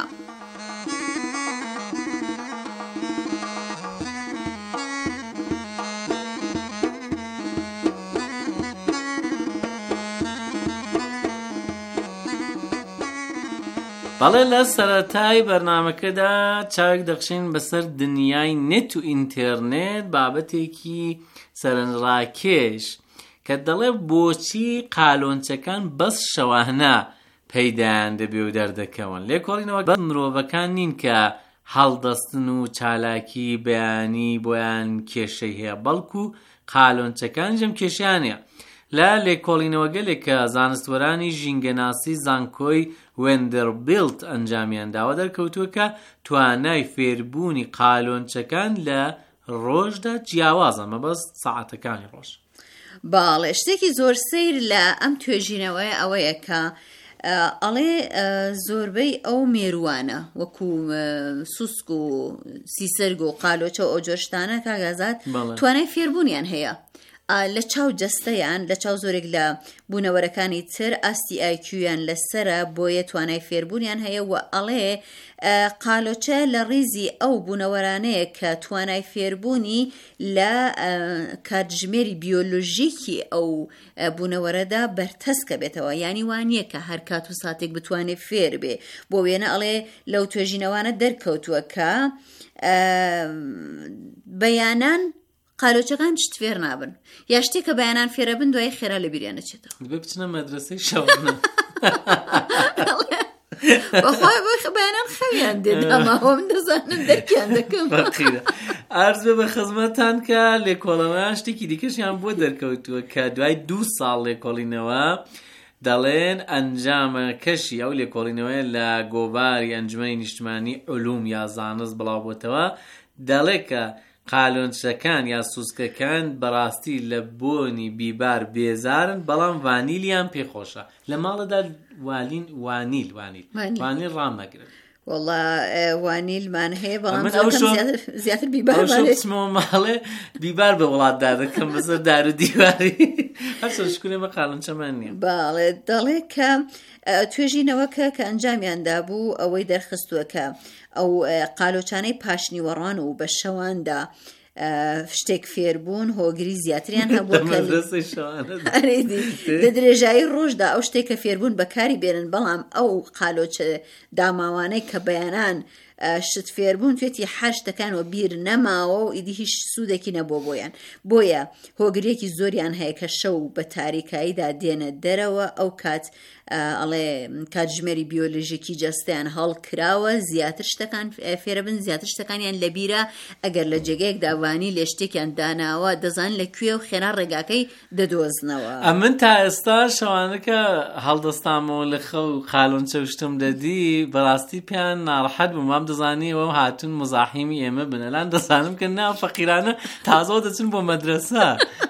بەڵێ، لە سەرەتای بەرنامەکەدا چاوێک دەخشین بەسەر دنیای نێت و ئینتێرنێت، بابەتێکی سەرنجڕاکێش کە دەڵێ بۆچی قالۆنچەکان بەس شەوانە پەیدایان دەبێ و دەردەکەون. لێکۆڵینەوە بە مرۆڤەکان نین کە هەڵدەستن و چالاکی بەیانی بۆیان کێشەی هەیە، بەڵکو قالۆنچەکان جەم کێشیانەیە. لە لێکۆڵینەوە گەلێک کە زانستوەرانی ژینگەناسی زانکۆی وێندەربیلت ئەنجامیان داوە دەرکەوتووە کە توانای فێربوونی قالۆنچەکان لە ڕۆژدا جیاوازە، مەبەست سەعاتەکانی ڕۆژ. باڵێ، شتێکی زۆر سەیر لە ئەم توێژینەوەی ئەوەیە کە ئەڵێ زۆربەی ئەو مێروانە وەکو سوسک و سیسەرگ و قالۆچە و ئەو جۆرشتانە کاگازات توانای فێربوونیان هەیە. لە چاو جەستەیان، لە چاو زۆرێک لە بوونەوەرەکانی تر ئاستی ئایکیویان لەسرە، بۆیە توانای فێربوونیان هەیە و ئەڵێ قالۆچە لە ڕیزی ئەو بوونەوەرانەیە کە توانای فێربوونی لە کاتژمێری بیۆلۆژیکی ئەو بوونەوەرەدا بەرتەسکە بێتەوە، یانی وانییە کە هەر کات و ساتێک بتوانێت فێر بێ. بۆ وێنە ئەڵێ لەو توێژینەوانە دەرکەوتووە کە بەیانان قالۆچەکان شت فێر نابن، یا شتێک کە بەیانان فێرە بن دوای خێرا لە بیریانە چێتەوە. دەبێ بچنە مەدرسەی شەوانە. بەخوای بۆ بەیانان خەویان دێت ئەماوە من دەزانم دەرکیان دەکەم. ئارز بێ بە خزمەتان کە لێکۆڵەوەیان شتێکی دیکەشیان بۆ دەرکەوتووە کە دوای دوو ساڵ لێکۆڵینەوە دەڵێن ئەنجامە کەشی ئەو لێکۆڵینەوەی لە گۆڤاری ئەنجومەی نیشتمانی علوم یا زانست بڵاو بۆتەوە، دەڵێ کە قالۆنچەکان یا سوسکەکان بەڕاستی لە بۆنی بیبار بێزارن، بەڵام ڤانیلیان پێخۆشە. لە ماڵەدا والین وانیل وانیل وانیل ڕامەگرن. والله وانیلمان هەیە بەڵام زیاتر بیبار ماڵێ بیبار بە وڵاتدا دەکەم بەسەر دار و دیواری هەرچە شکونێ بە قالۆنچەمان نییە. باڵێ دەڵێ کە توێژینەوەکە کە ئەنجامیاندا بوو ئەوەی دەرخستووە کە ئەو قالۆچانەی پاشنی وەڕان و بە شەواندا شتێک فێربوون هۆگری زیاتریان هەبوو لە درێژایی ڕۆژدا ئەو شتێک کە فێربوون بەکاری بێنن، بەڵام ئەو قالۆچە داماوانەی کە بەیانان شت فێربوون توێتی هەر شتەکانەوە بیر نەماوە و ئیدی هیچ سوودێکی نەبوو بۆیان. بۆیە هۆگرێکی زۆریان هەیە کە شەو بە تاریکاییدا دێنە دەرەوە، ئەو کات ئەڵێ کاتژمێری بیۆلۆژیکی جەستیان هەڵ کراوە، زیاتر شتەکان فێرەبن، زیاتر شتەکانیان لە بیرە. ئەگەر لە جێگەیەکدا وانی لێ شتێکیان داناوە دەزان لەکوێ و خێرا ڕێگاکەی دەدۆزنەوە. ئەمن تا ئێستا شەوانەکە هەڵدەستامەوە لە خەو قالۆنچە شتم دەدی بەڕاستی پیان ناڕەحەت بووم، وام دەزانیەوە هاتون مزاحیمی ئێمە بنەلان، دەزانم کە ناو فەقیرانە تازەوە دەچن بۆ مەدرسە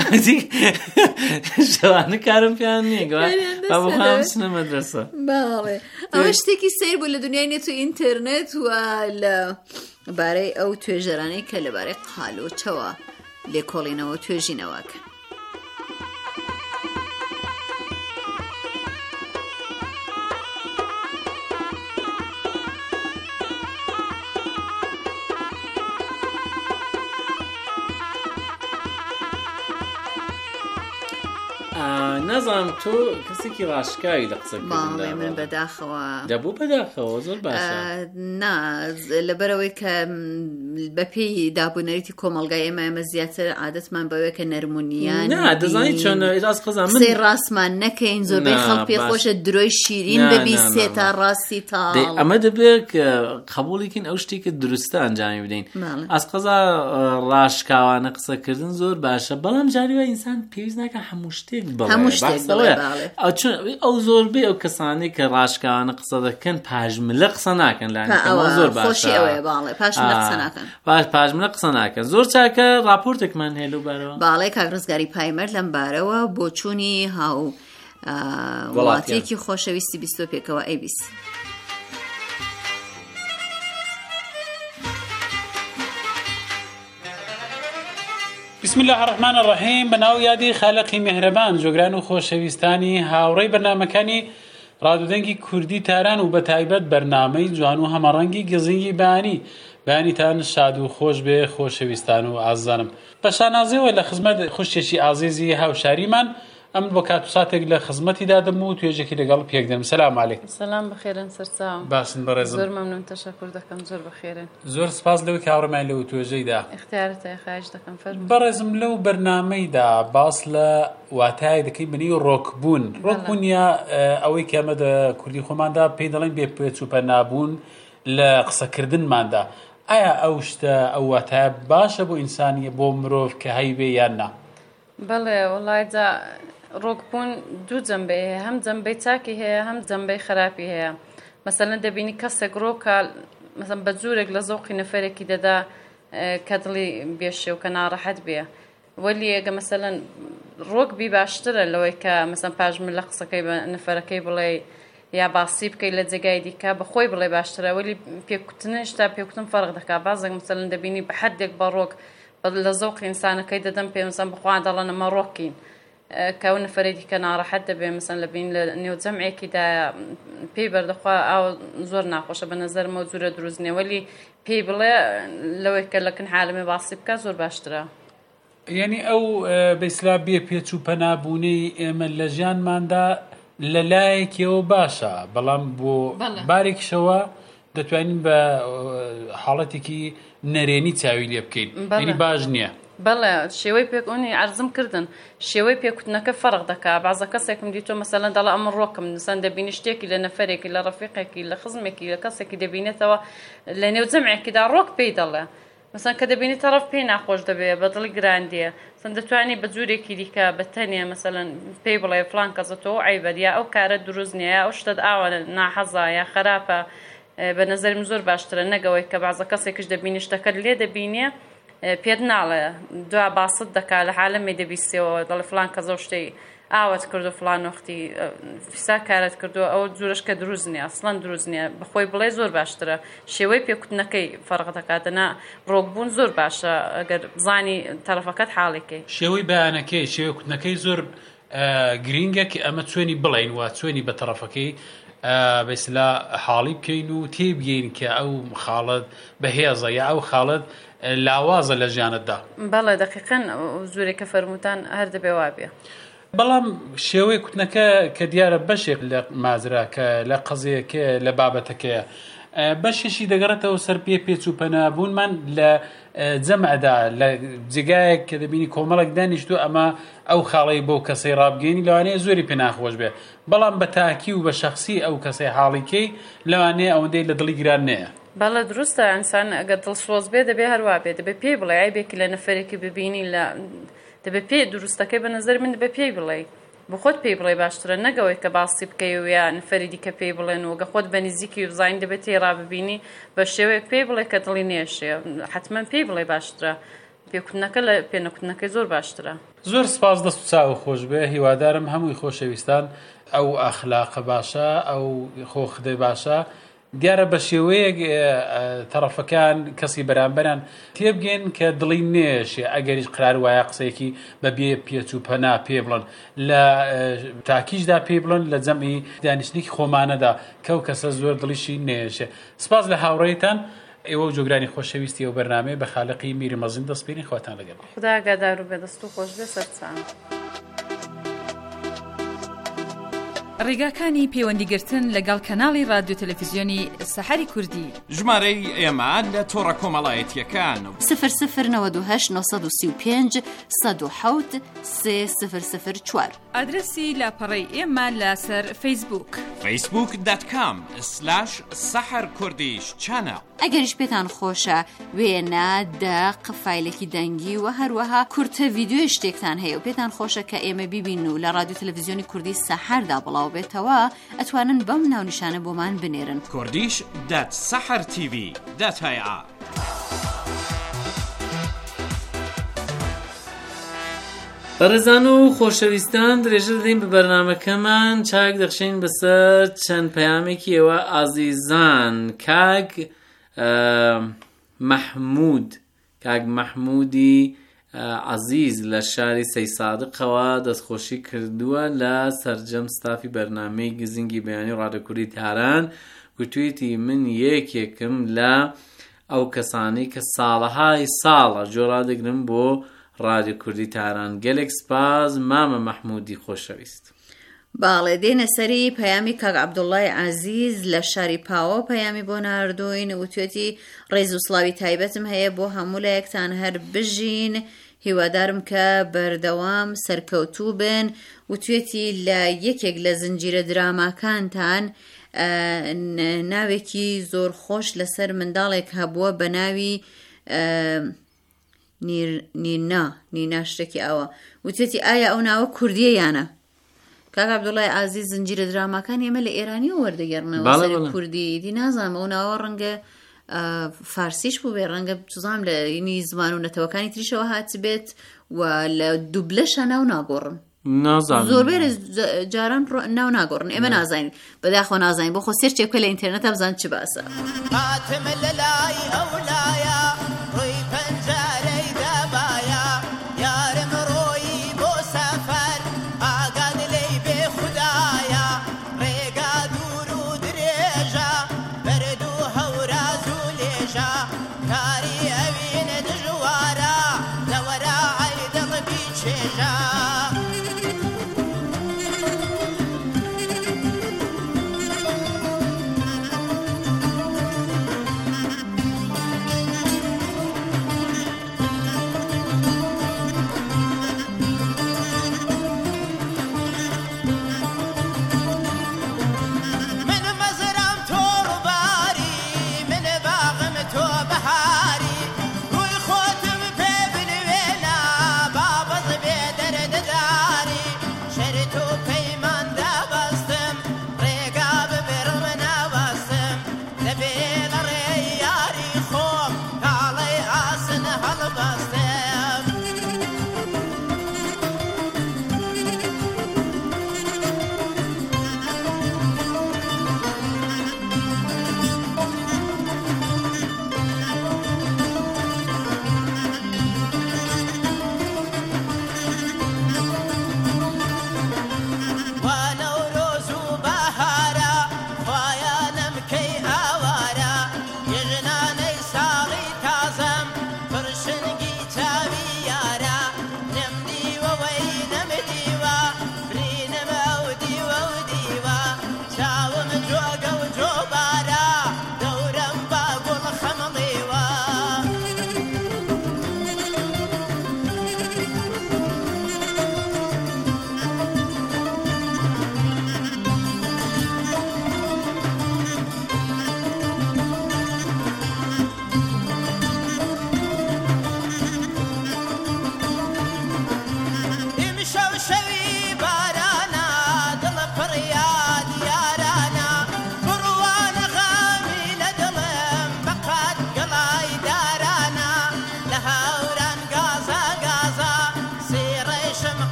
شەوانە کارم پیان نییە بەخوام چنە مەدرسە. باڵێ ئەوە شتێکی سیر بوو لە دنیای نێت و ئینتەرنێت و لە بارەی ئەو توێژەرانەی کە لەبارەی قالۆچەوە لێکۆڵینەوە توێژینەوەکە. نازانم تۆ کەسێکی ڕاشکاوی لە قسەکردندا من بەداخەوە دەبوو بەداخەوە زۆر باشە نا لەبەرەوەی کە بەپێی دابوونەریتی کۆمەڵگای ئێمە ئێمە زیاتر عادەتمان بەوەیە کە نەرمونیان دەزانیت چۆن ڕاست قەزان قسەی ڕاستمان نەکەین، زۆربەی خەڵک پێخۆشە درۆی شیرین ببیستێت تا ڕاستی تاڵ. ئەمە دەبێت کە قبوڵێکین ئەو شتێکە دروستە ئەنجامی بدەین. ئەسقەزا ڕاشکاوانە قسەکردن زۆر باشە، بەڵام جاریوە ئینسان پێویست ناکە هەموو شتێک بڵێ. ئەو زۆربەی ئەو کەسانی کە ڕاشکاوانە قسە دەکەن پاژملە قسە ناکەن، لاەوە زۆر باشە پاژملە قسە ناکەن. زۆر چاکە راپۆرتێکمان هەیە لەبارەوە. باڵێ کاک ڕزگاری پایمەر لەم بارەوە بۆ چوونی هاو وڵاتێکی خۆشەویستی بیست و پێکەوە ئەی بی سی. بسم الله الرحمن الرحیم. بەناو یادی خالقی مهرەبان جۆگران و خۆشەویستانی هاوڕێی بەرنامەکانی ڕادودەنگی کوردی تاران و بە تایبەت بەرنامەی جوان و هەمەڕەنگی گزینگی بەیانی بەیانیتان شاد و خۆش بێ خۆشەویستان و ئازانم. بە شانازیەوە لە خزمەت خوشتێکی ئازیزی هاوشاریمان ئەم بۆ کات و ساتێک لە خزمەتی دادم و توێژێکی لەگەڵ پێکدەم. سەلام عەلەیکم. سەلام بەخێرن سەرچاوم. باشن بەڕێزم. زۆر مەمنون تەشەکر دەکەم، زۆر بەخێرن. زۆر سپاس لەوەی کە هاوڕێمان لەو توێژەیدا. اختیارەتە خواهش دەکەم فەرموو. بەڕێزم لەو بەرنامەیدا باس لە واتای دەکەی بنی ڕۆکبوون. ڕۆکبوون یا ئەوەی کە ئەمە کوردی خۆماندا پێی دەڵێن بێ پێچووپە نابوون لە قسەکردنماندا. ئایا ئەو شتە ئەو واتایە باشە بۆ ئینسانی بۆ مرۆڤ کە هەیبێ یان نا؟ بەڵێ وەڵای جا ڕۆکبوون دوو جەمبەی هەیە، هەم جەمبەی چاکی هەیە هەم جەمبەی خراپی هەیە. مەسەلەن دەبینی کەسێک ڕۆکە مەسەلەن بە جوورێک لە زەوقی نەفەرێکی دەدا کە دڵی بێشێ و کە ناڕەحەت بێ، وەلی ئەگە مەسەلەن ڕۆک بی باشترە لەوەی کە مەسەلەن پاژمن لە قسەکەی بە نەفەرەکەی بڵێ یا باسی بکەی لە جێگای دیکە بەخۆی بڵێ باشترە، وەلی پێکوتنش تا پێکوتن فەرق دەکات. بازێک مەسەلەن دەبینی بە حەدێک بە ڕۆک لە زەوقی ئینسانەکەی دەدەم پێ مەسەلەن بخوا دەڵێن ئەمە ڕۆکین کەون نەفەرێکی کە ناڕەحەت دەبێ مەسەلەن لەبین لە نێو جەمعێکیدا پێی بەردەخوا ئاو زۆر ناخۆشە بە نەزەرمە و جوورە دروستنیە، وەلی پێی بڵێ لەوەی کە لەکن حالەمێ باسی بکە زۆر باشترە. یعنی ئەو بەیسلا بێ پێچ و پەنابوونەی ئێمە لە ژیانماندا لە لایەکیەوە باشە، بەڵام بۆ بارێکشەوە دەتوانین بە حاڵەتێکی نەرێنی چاوی لێ بکەین، یعنی باش نییە. بەڵێ شێوەی پێکۆنی عەرزم کردن شێوەی پێکوتنەکە فەرق دەکا بەعزە کەسێکم دیتۆ مەسەلەن دەڵێ ئەمە ڕۆکم نووسان دەبینی شتێکی لە نەفەرێکی لە ڕەفیقێکی لە خزمێکی لە کەسێکی دەبینێتەوە لە نێو جەمعێکیدا ڕۆک پێی دەڵێ مثلا کە دەبینی تەرەف پێی ناخۆش دەبێت بە دڵی گراندیە چەند دەتوانێت بە جوورێکی دیکە بە تەنێ مەسەلەن پێی بڵێ فڵان کەسەتەوە عیبەت یا ئەو کارە دروست نییە ئەو شتت ئاوە ناحەزا یا خراپە بە نەزەرم زۆر باشترە نەگەوەی کە بەعزە کەسێکش دەبینی شتەکەت لێ دەبینێ پێت ناڵێ دوا باست دەکا لە حالەمێ دەبیستەوە دەڵێ فڵان کەسە شتەی ئاوت کردو فڵان وەختی فیسا کارت کردو ئەو جوورش کە دروست نییە ئەسڵەن دروست نییە بەخۆی بڵێ زۆر باشترە شێوەی پێکوتنەکەی فەرق دەکاتەنا ڕۆکبوون زۆر باشە ئەگەر بزانی تەرەفەکەت حاڵێکی شێوەی بەیانەکەی شێوەی کوتنەکەی زۆر گرینگە کە ئەمە چۆنی بڵین و چۆنی بە تەرەفەکەی بەسلا حاڵی بکەین و تێبگەین کە ئەو خاڵت بەهێزە یا ئەو خاڵت لاوازە لە ژیانتدا بەڵێ دەقیقەن زۆرێکە فەرمووتان هەر دەبێ وابێ بەڵام شێوەی کوتنەکە کە دیارە بەشێک لە مازرا کە لە قەزەیەکە لە بابەتەکەیە بەشێشی دەگەڕێتەوە سەر پێ پێچ و پەنابوونمان لە جەمعدا لە جێگایەک کە دەبینی کۆمەڵێک دانیشتو ئەمە ئەو خاڵی بۆ کەسەی ڕابگەینی لەوانەیە زۆری پێ ناخۆش بێ بەڵام بە تاکی و بە شەخسی ئەو کەسەی حاڵیکەی لەوانەیە ئەوەندەی لە دڵی گران نەیە بەڵێ دروستە ئینسان ئەگەر دڵسۆز بێ دەبێ هەروە بێ دەبێ پێی بڵێ عیبێکی لە نەفەرێکی ببینی لە دەبێ پێ دروستەکەی بە نەزەر من دەبێ پێی بڵێ بۆ خۆت پێی بڵێ باشترە نەگەوەی کە باسی بکەی و یا نەفەری دیکە پێی بڵێن و گە خۆت بە نزیکی و بزانین دەبێت تێی ڕاببینی بە شێوەیەک پێی بڵێ کە دڵی نێشێ حتمما پێی بڵێ باشترە پێکوتنەکە لە پێنەکوتنەکەی زۆر باشترە زۆر سپاس دەست و چاو خۆش بێ هیوادارم هەمووی خۆشەویستان ئەو ئەخلاقە باشە ئەو خۆخدەی باشە دیارە بە شێوەیەک تەرەفەکان کەسی بەرامبەران تێبگەن کە دڵی نێشێ ئەگەریش قرار وایە قسەیەکی بەبێ پێچ و پەنا پێ بڵن لە تاکیشدا پێ بڵن لە جەمعی دانیشتنێکی خۆمانەدا کە ئەو کەسە زۆر دڵیشی نێشێ سپاس لە هاوڕێیتان ئێوە و جۆگرانی خۆشەویستی ئەو بەرنامەیە بە خاڵقی میری مەزین دەستپێنی خۆتان لەگەڵ خدا ئاگادار و بێ دەست و خۆش بێ سەرچاوم ڕێگاکانی پەیوەندیگرتن لەگەڵ کەناڵی رادیۆ تەلەڤیزیۆنی سەحەری کوردی ژمارەی ئێمە لە تۆڕە کۆمەڵایەتیەکان سفر سفر نەوەد و هەشت نۆسەد و سی و پێنج سەد و حەوت سێ سفر سفر چوار ئادرسی لاپەڕەی ئێمە لەسەر فەیسبووک فەیسبووک دات کام سلاش سەحەر کوردیش چانە ئەگەریش پێتان خۆشە وێنە دەق فایلێکی دەنگی و هەروەها کورتە ڤیدیۆی شتێکتان هەیە و پێتان خۆشە کە ئێمە بیبین و لە رادیۆ تەلەڤیزیۆنی کوردی سەحەردا بڵاو بێتەوە ئەتوانن بەم ناونیشانە بۆمان بنێرن کوردیش دات سەحەر تیڤی دات هەیە بەڕێزان و خۆشەویستان درێژە دەدەین بە بەرنامەکەمان چاک دەخشین بەسەر چەند پەیامێکی ئێوە ئازیزان کاک مەحموود کاک مەحموودی عزیز لە شاری سەی سادقەوە دەستخۆشی کردووە لە سەرجەم ستافی بەرنامەی گزینگی بەیانی ڕادیۆ کوردی تاران گوتوویەتی من یەکێکم لە ئەو کەسانی کە ساڵەهای ساڵە جۆرا دەگرم بۆ رادیۆ کوردی تاران گەلێک سپاس مامە مەحموودی خۆشەویست باڵێ دێنە سەری پەیامی کاک عەبدوڵڵای عەزیز لە شاری پاوە پەیامی بۆ ناردوین وتوێتی ڕێز و سڵاوی تایبەتم هەیە بۆ هەموو لایەکتان هەر بژین هیوادارم کە بەردەوام سەرکەوتوو بن وتوێتی لە یەکێک لە زنجیرە دراماکانتان ناوێکی زۆر خۆش لەسەر منداڵێک هەبووە بە ناوی نینا نینا شتێکی ئەوە وتێتی ئایا ئەو ناوە کوردیە یانە کاک عەبدوڵڵای عەزیز زنجیرە دراماکان ئێمە لە ئێرانی وەردەگەڕنەوە سەر کوردی دی نازانم ئەو ناوە ڕەنگە فارسیش بوو بێ ڕەنگە توزانم لە ینی زمان و نەتەوەکانی تریشەوە هات بێت و لە دووبلەشە ناو ناگۆڕن زۆربەی جاران ناو ناگۆڕن ئێمە نازانین بەداخۆ نازانین بۆ خۆ سێرچێ بکە لە ئینتەرنێتە بزان چ باسە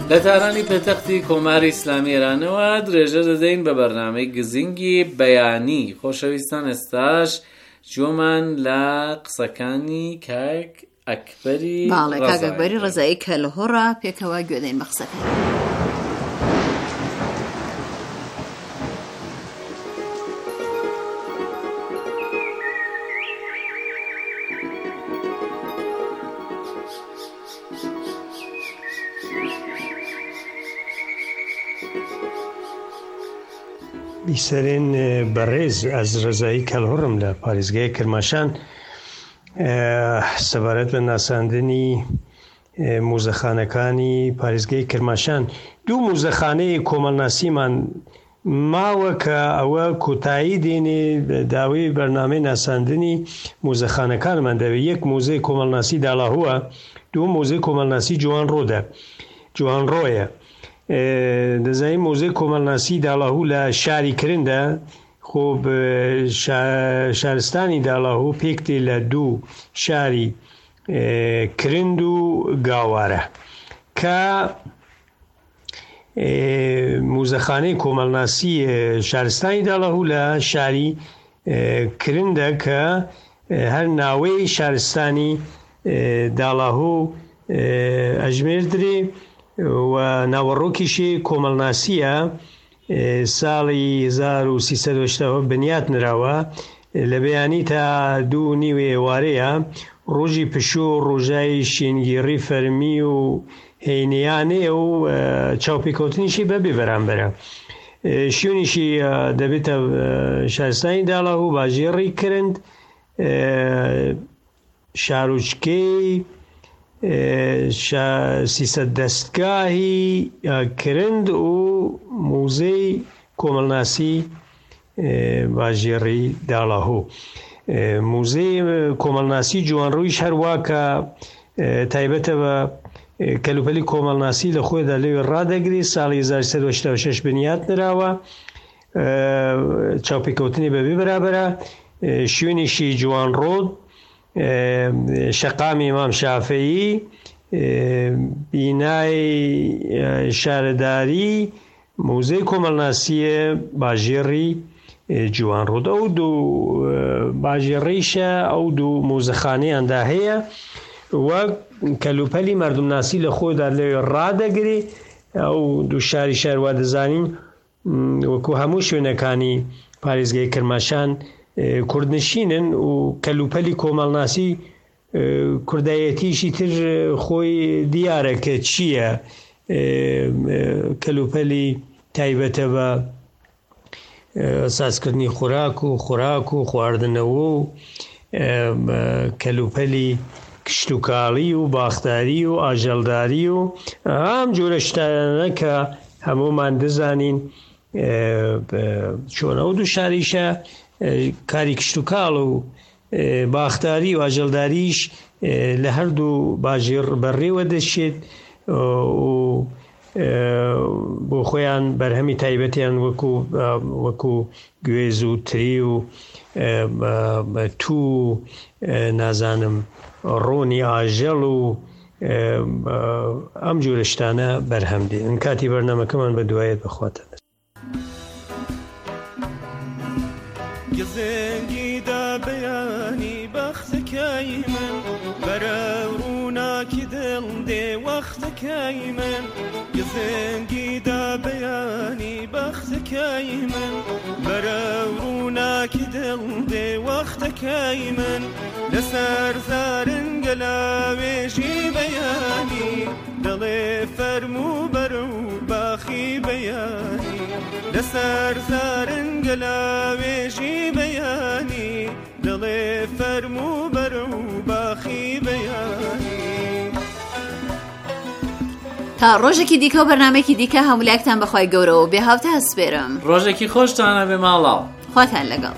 لە تارانی پێتەختی کۆماری ئیسلامی ئێرانەوە درێژە دەدەین بە بەرنامەی گزینگی بەیانی. خۆشەویستان، ئێستاش جۆمان لە قسەکانی کاک ئەکبەری باڵێ کاک ئەکبەری ڕەزایی کە لە هۆڕە پێکەوە گوێدەین بە قسەکان. بیسەرێن بەڕێز ئەز ڕێزایی کەلهۆڕم لە پارێزگای کرماشان سەبارەت بە ناساندنی موزەخانەکانی پارێزگای کرماشان. دوو موزەخانەی کۆمەڵناسیمان ماوە کە ئەوە کۆتایی دێنێ داوای بەرنامەی ناساندنی موزەخانەکانمان دەوێت. یەک موزەی کۆمەڵناسی داڵاهووە، دوو موزەی کۆمەڵناسی جوان ڕۆدە جوان ڕۆیە. دەزانین موزەی کۆمەڵناسی داڵاهوو لە شاری کرندە، خۆ شارستانی داڵاهوو پێکتێ لە دوو شاری کرند و گاوارە کە موزەخانەی کۆمەڵناسی شارستانی داڵاهوو لە شاری کرندە کە هەر ناوەی شارستانی داڵاهوو ئەژمێردرێ و ناوەڕۆکیشی کۆمەڵناسیە. ساڵی هەزار و سیسەد و هەشتا بنیات نراوە، لە بەیانی تا دوو نیوێ ئێوارەیە. ڕۆژی پشو ڕۆژای شینگیڕی فەرمی و هەینیانەیە و چاوپێکەوتنیشی بەبێ بەرامبەرە. شوێنیشی دەبێتە شارستانی داڵاهوو، باژێڕی کرند، شاروچکەی سیسەد دەستگاهی کرند و موزەی کۆمەڵناسی باژێڕی داڵاهوو. موزەی کۆمەڵناسی جوانڕوویش هەروە کە تایبەتە بە کەلوپەلی کۆمەڵناسی لە خۆیدا لەوێ ڕادەگری. ساڵی هەزار و سێ سەد و هەشتا و شەش بنیات نراوە، چاوپێکەوتنی بەبێ بەرابەرە. شوێنیشی جوان ڕۆد، شەقامی ئیمام شافعی، بینای شارەداری، موزەی کۆمەڵناسیە باژێڕی جوان ڕۆد. ئەو دوو باژێڕیشە ئەو دوو موزەخانەیاندا هەیە وەک کەلوپەلی مەردومناسی لە خۆدا لەوێ ڕادەگری. ئەو دوو شاری شاروا دەزانین وەکو هەموو شوێنەکانی پارێزگای کرماشان کوردنشینن و کەلوپەلی کۆمەڵناسی کوردایەتیشی تر خۆی دیارە کە چییە. کەلوپەلی تایبەتە بە سازکردنی خوراک و خوراک و خواردنەوە و کەلوپەلی کشتتوکاڵی و باختاری و ئاژەڵداری و ئەم جۆرە شتانە کە هەمومان دەزانین چۆنە. و دوو شاریشە کاری کشتتوکاڵ و باختاری و ئاژەڵداریش لە هەردوو باژێر بەڕێوە دەچێت و بۆ خۆیان بەرهەمی تایبەتیان وەکو وەکو گوێز و تری و تو نازانم ڕۆنی ئاژەڵ و ئەم جۆرە شتانە بەرهەم دێن. کاتی بەرنامەکەمان بە دوایەت بخواتە گزنگی دا بەیانی بەختەکەی من بەرە ڕووناکی دڵ دێ وەختەکەی من. گزنگی دا بەیانی بەختەکەی من بەرە ڕووناکی دڵ دێ وەختەکەی من. لەسەر زارنگە لاوێژی بەیانی دڵێ فەرموو بەرە و باخی بەیانی. لەسەر زارنگە لاوێژی بەیانی دڵێ فەرموو بەرە و باخی بەیانی. تا ڕۆژێکی دیکە و بەرنامێکی دیکە هەمولاکتان بەخوای گەورەوە بێ هاوتە هەسپێرم. ڕۆژێکی خۆشتانە بێ ماڵاو. خواتان لەگەڵ.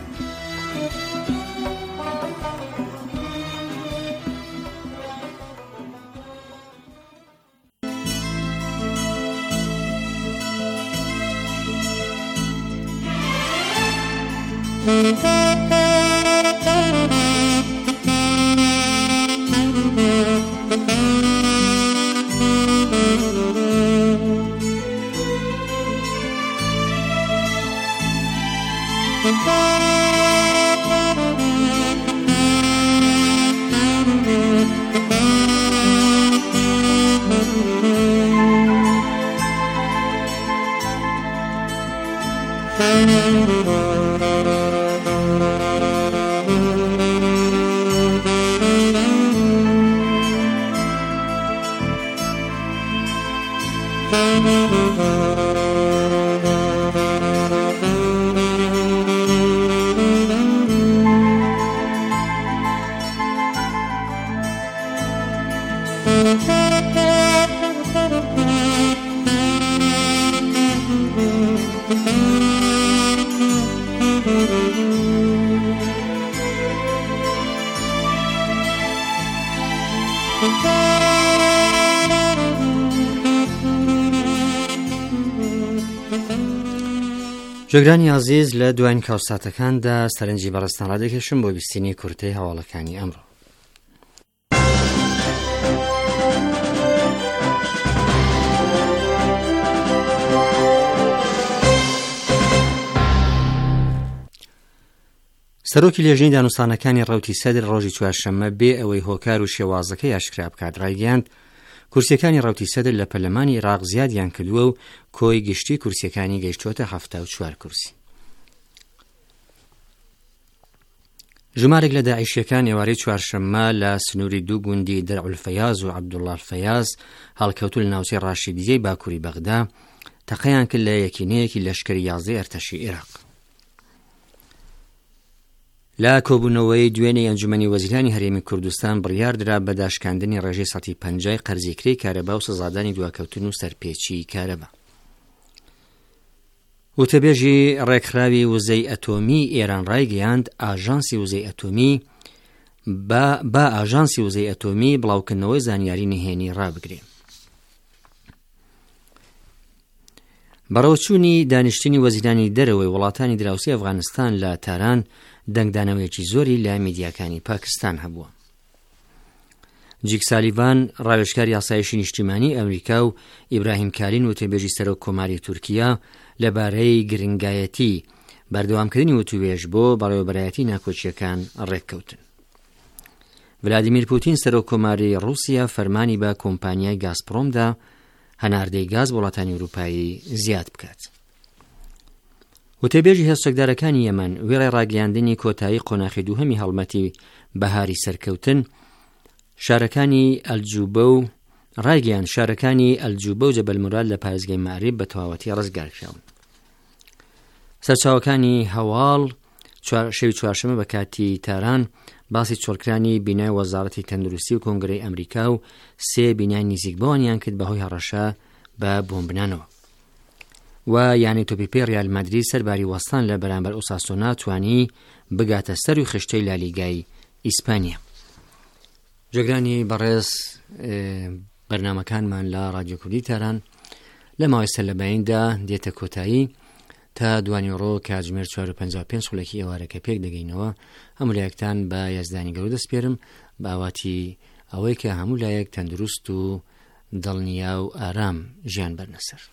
جۆگرانی عزیز لە دوایین کاوساتەکاندا سەرنجی بەڕستان ڕادێکێشم بۆ بیستنی کورتەی هەواڵەکانی ئەمڕۆ. سەرۆکی لێژنەی دانوستانەکانی ڕەوتی سەدر ڕۆژی چوارشەممە بێ ئەوەی هۆکار و شێوازەکەی ئاشکرا بکات ڕایگەیاند کورسیەکانی ڕەوتی سەدر لە پەرلەمانی عێراق زیادیان کردووە و کۆی گشتی کورسیەکانی گەیشتووەتە هەفتە و چوار کورسی. ژمارێک لە داعیشیەکان ئێوارەی چوارشەممە لە سنووری دوو گوندی دەرعولفەیاز و عەبدوڵڵا الفەیاز هەڵکەوتوو لە ناوچەی ڕاشیدیەی باکووری بەغدا تەقەیان کرد لە یەکینەیەکی لەشکری یازدەی ئەرتەشی عێراق. لا کۆبوونەوەی دوێنێ ئەنجومەنی وەزیرانی هەرێمی کوردستان بڕیاردرا بە داشکاندنی ڕێژەی سەتی پەنجای قەرزیکرەی کارەبا و سزادانی دواکەوتن و سەرپێچی کارەبا. وتەبێژی ڕێکخراوی وزەی ئەتۆمی ئێران ڕایگەیاند ئاژانسی وزەی ئەتۆمی با ئاژانسی وزەی ئەتۆمی بڵاوکردنەوەی زانیاری نهێنی ڕابگرێ. بەڕەوەچوونی دانیشتنی وەزیرانی دەرەوەی وڵاتانی دراوسی ئەفغانستان لە تاران دەنگدانەوەیەکی زۆری لە میدیاکانی پاکستان هەبووە. جیک سالیڤان ڕاوێژکاری یاسایشی نیشتیمانی ئەمریکا و ئیبراهیم کارین وتەبێژی سەرۆک کۆماری تورکیا لەبارەی گرنگایەتی بەردەوامکردنی وتوێژ بۆ بەڕێوەبەرایەتی ناکۆچیەکان ڕێککەوتن. ڤلادیمیر پوتین سەرۆک کۆماری ڕووسیا فەرمانی بە کۆمپانیای گازپڕۆمدا هەناردەی گاز وڵاتانی ئەوروپایی زیاد بکات. وتەبێژی هەستێکدارەکانی یەمەن وێڕێ ڕاگەیاندنی کۆتایی قۆناغی دووهەمی هەڵمەتی بەهاری سەرکەوتن شارەکانی ئەلجوبە و ڕایگەیان شارەکانی ئەلجوبە و جەبەلموراد لە پارێزگای مەعریب بە تەواوەتی ڕزگارکراون. سەرچاوەکانی هەواڵ شەوی چوارشەممە بە کاتی تاران باسی چۆڵکرانی بینای وەزارەتی تەندروستی و کۆنگرەی ئەمریکا و سێ بینای نزیک بەوانیان کرد بەهۆی هەڕەشە بە بۆمبنانەوە. و یانی تۆپیپی ڕیال مادرید سەرباری وەستان لە بەرامبەر ئۆساسۆنا توانی بگاتە سەر و خشتەی لالیگای ئیسپانیا. جێگرانی بەڕێز بەرنامەکانمان لە رادیۆ کوردی تاران لە ماوەی سەرلەباییندا دێتە کۆتایی تا دوانی ڕۆ کاتژمێر چوار و پەنجا و پێنج خولەکی ئێوارەکە پێک دەگەینەوە. هەموو لایەکتان بە یازدانی گەورە دەسپێرم باواتی ئەوەی کە هەموو لایەک تەندروست و دڵنیا و ئارام ژیان بەرنەسەر.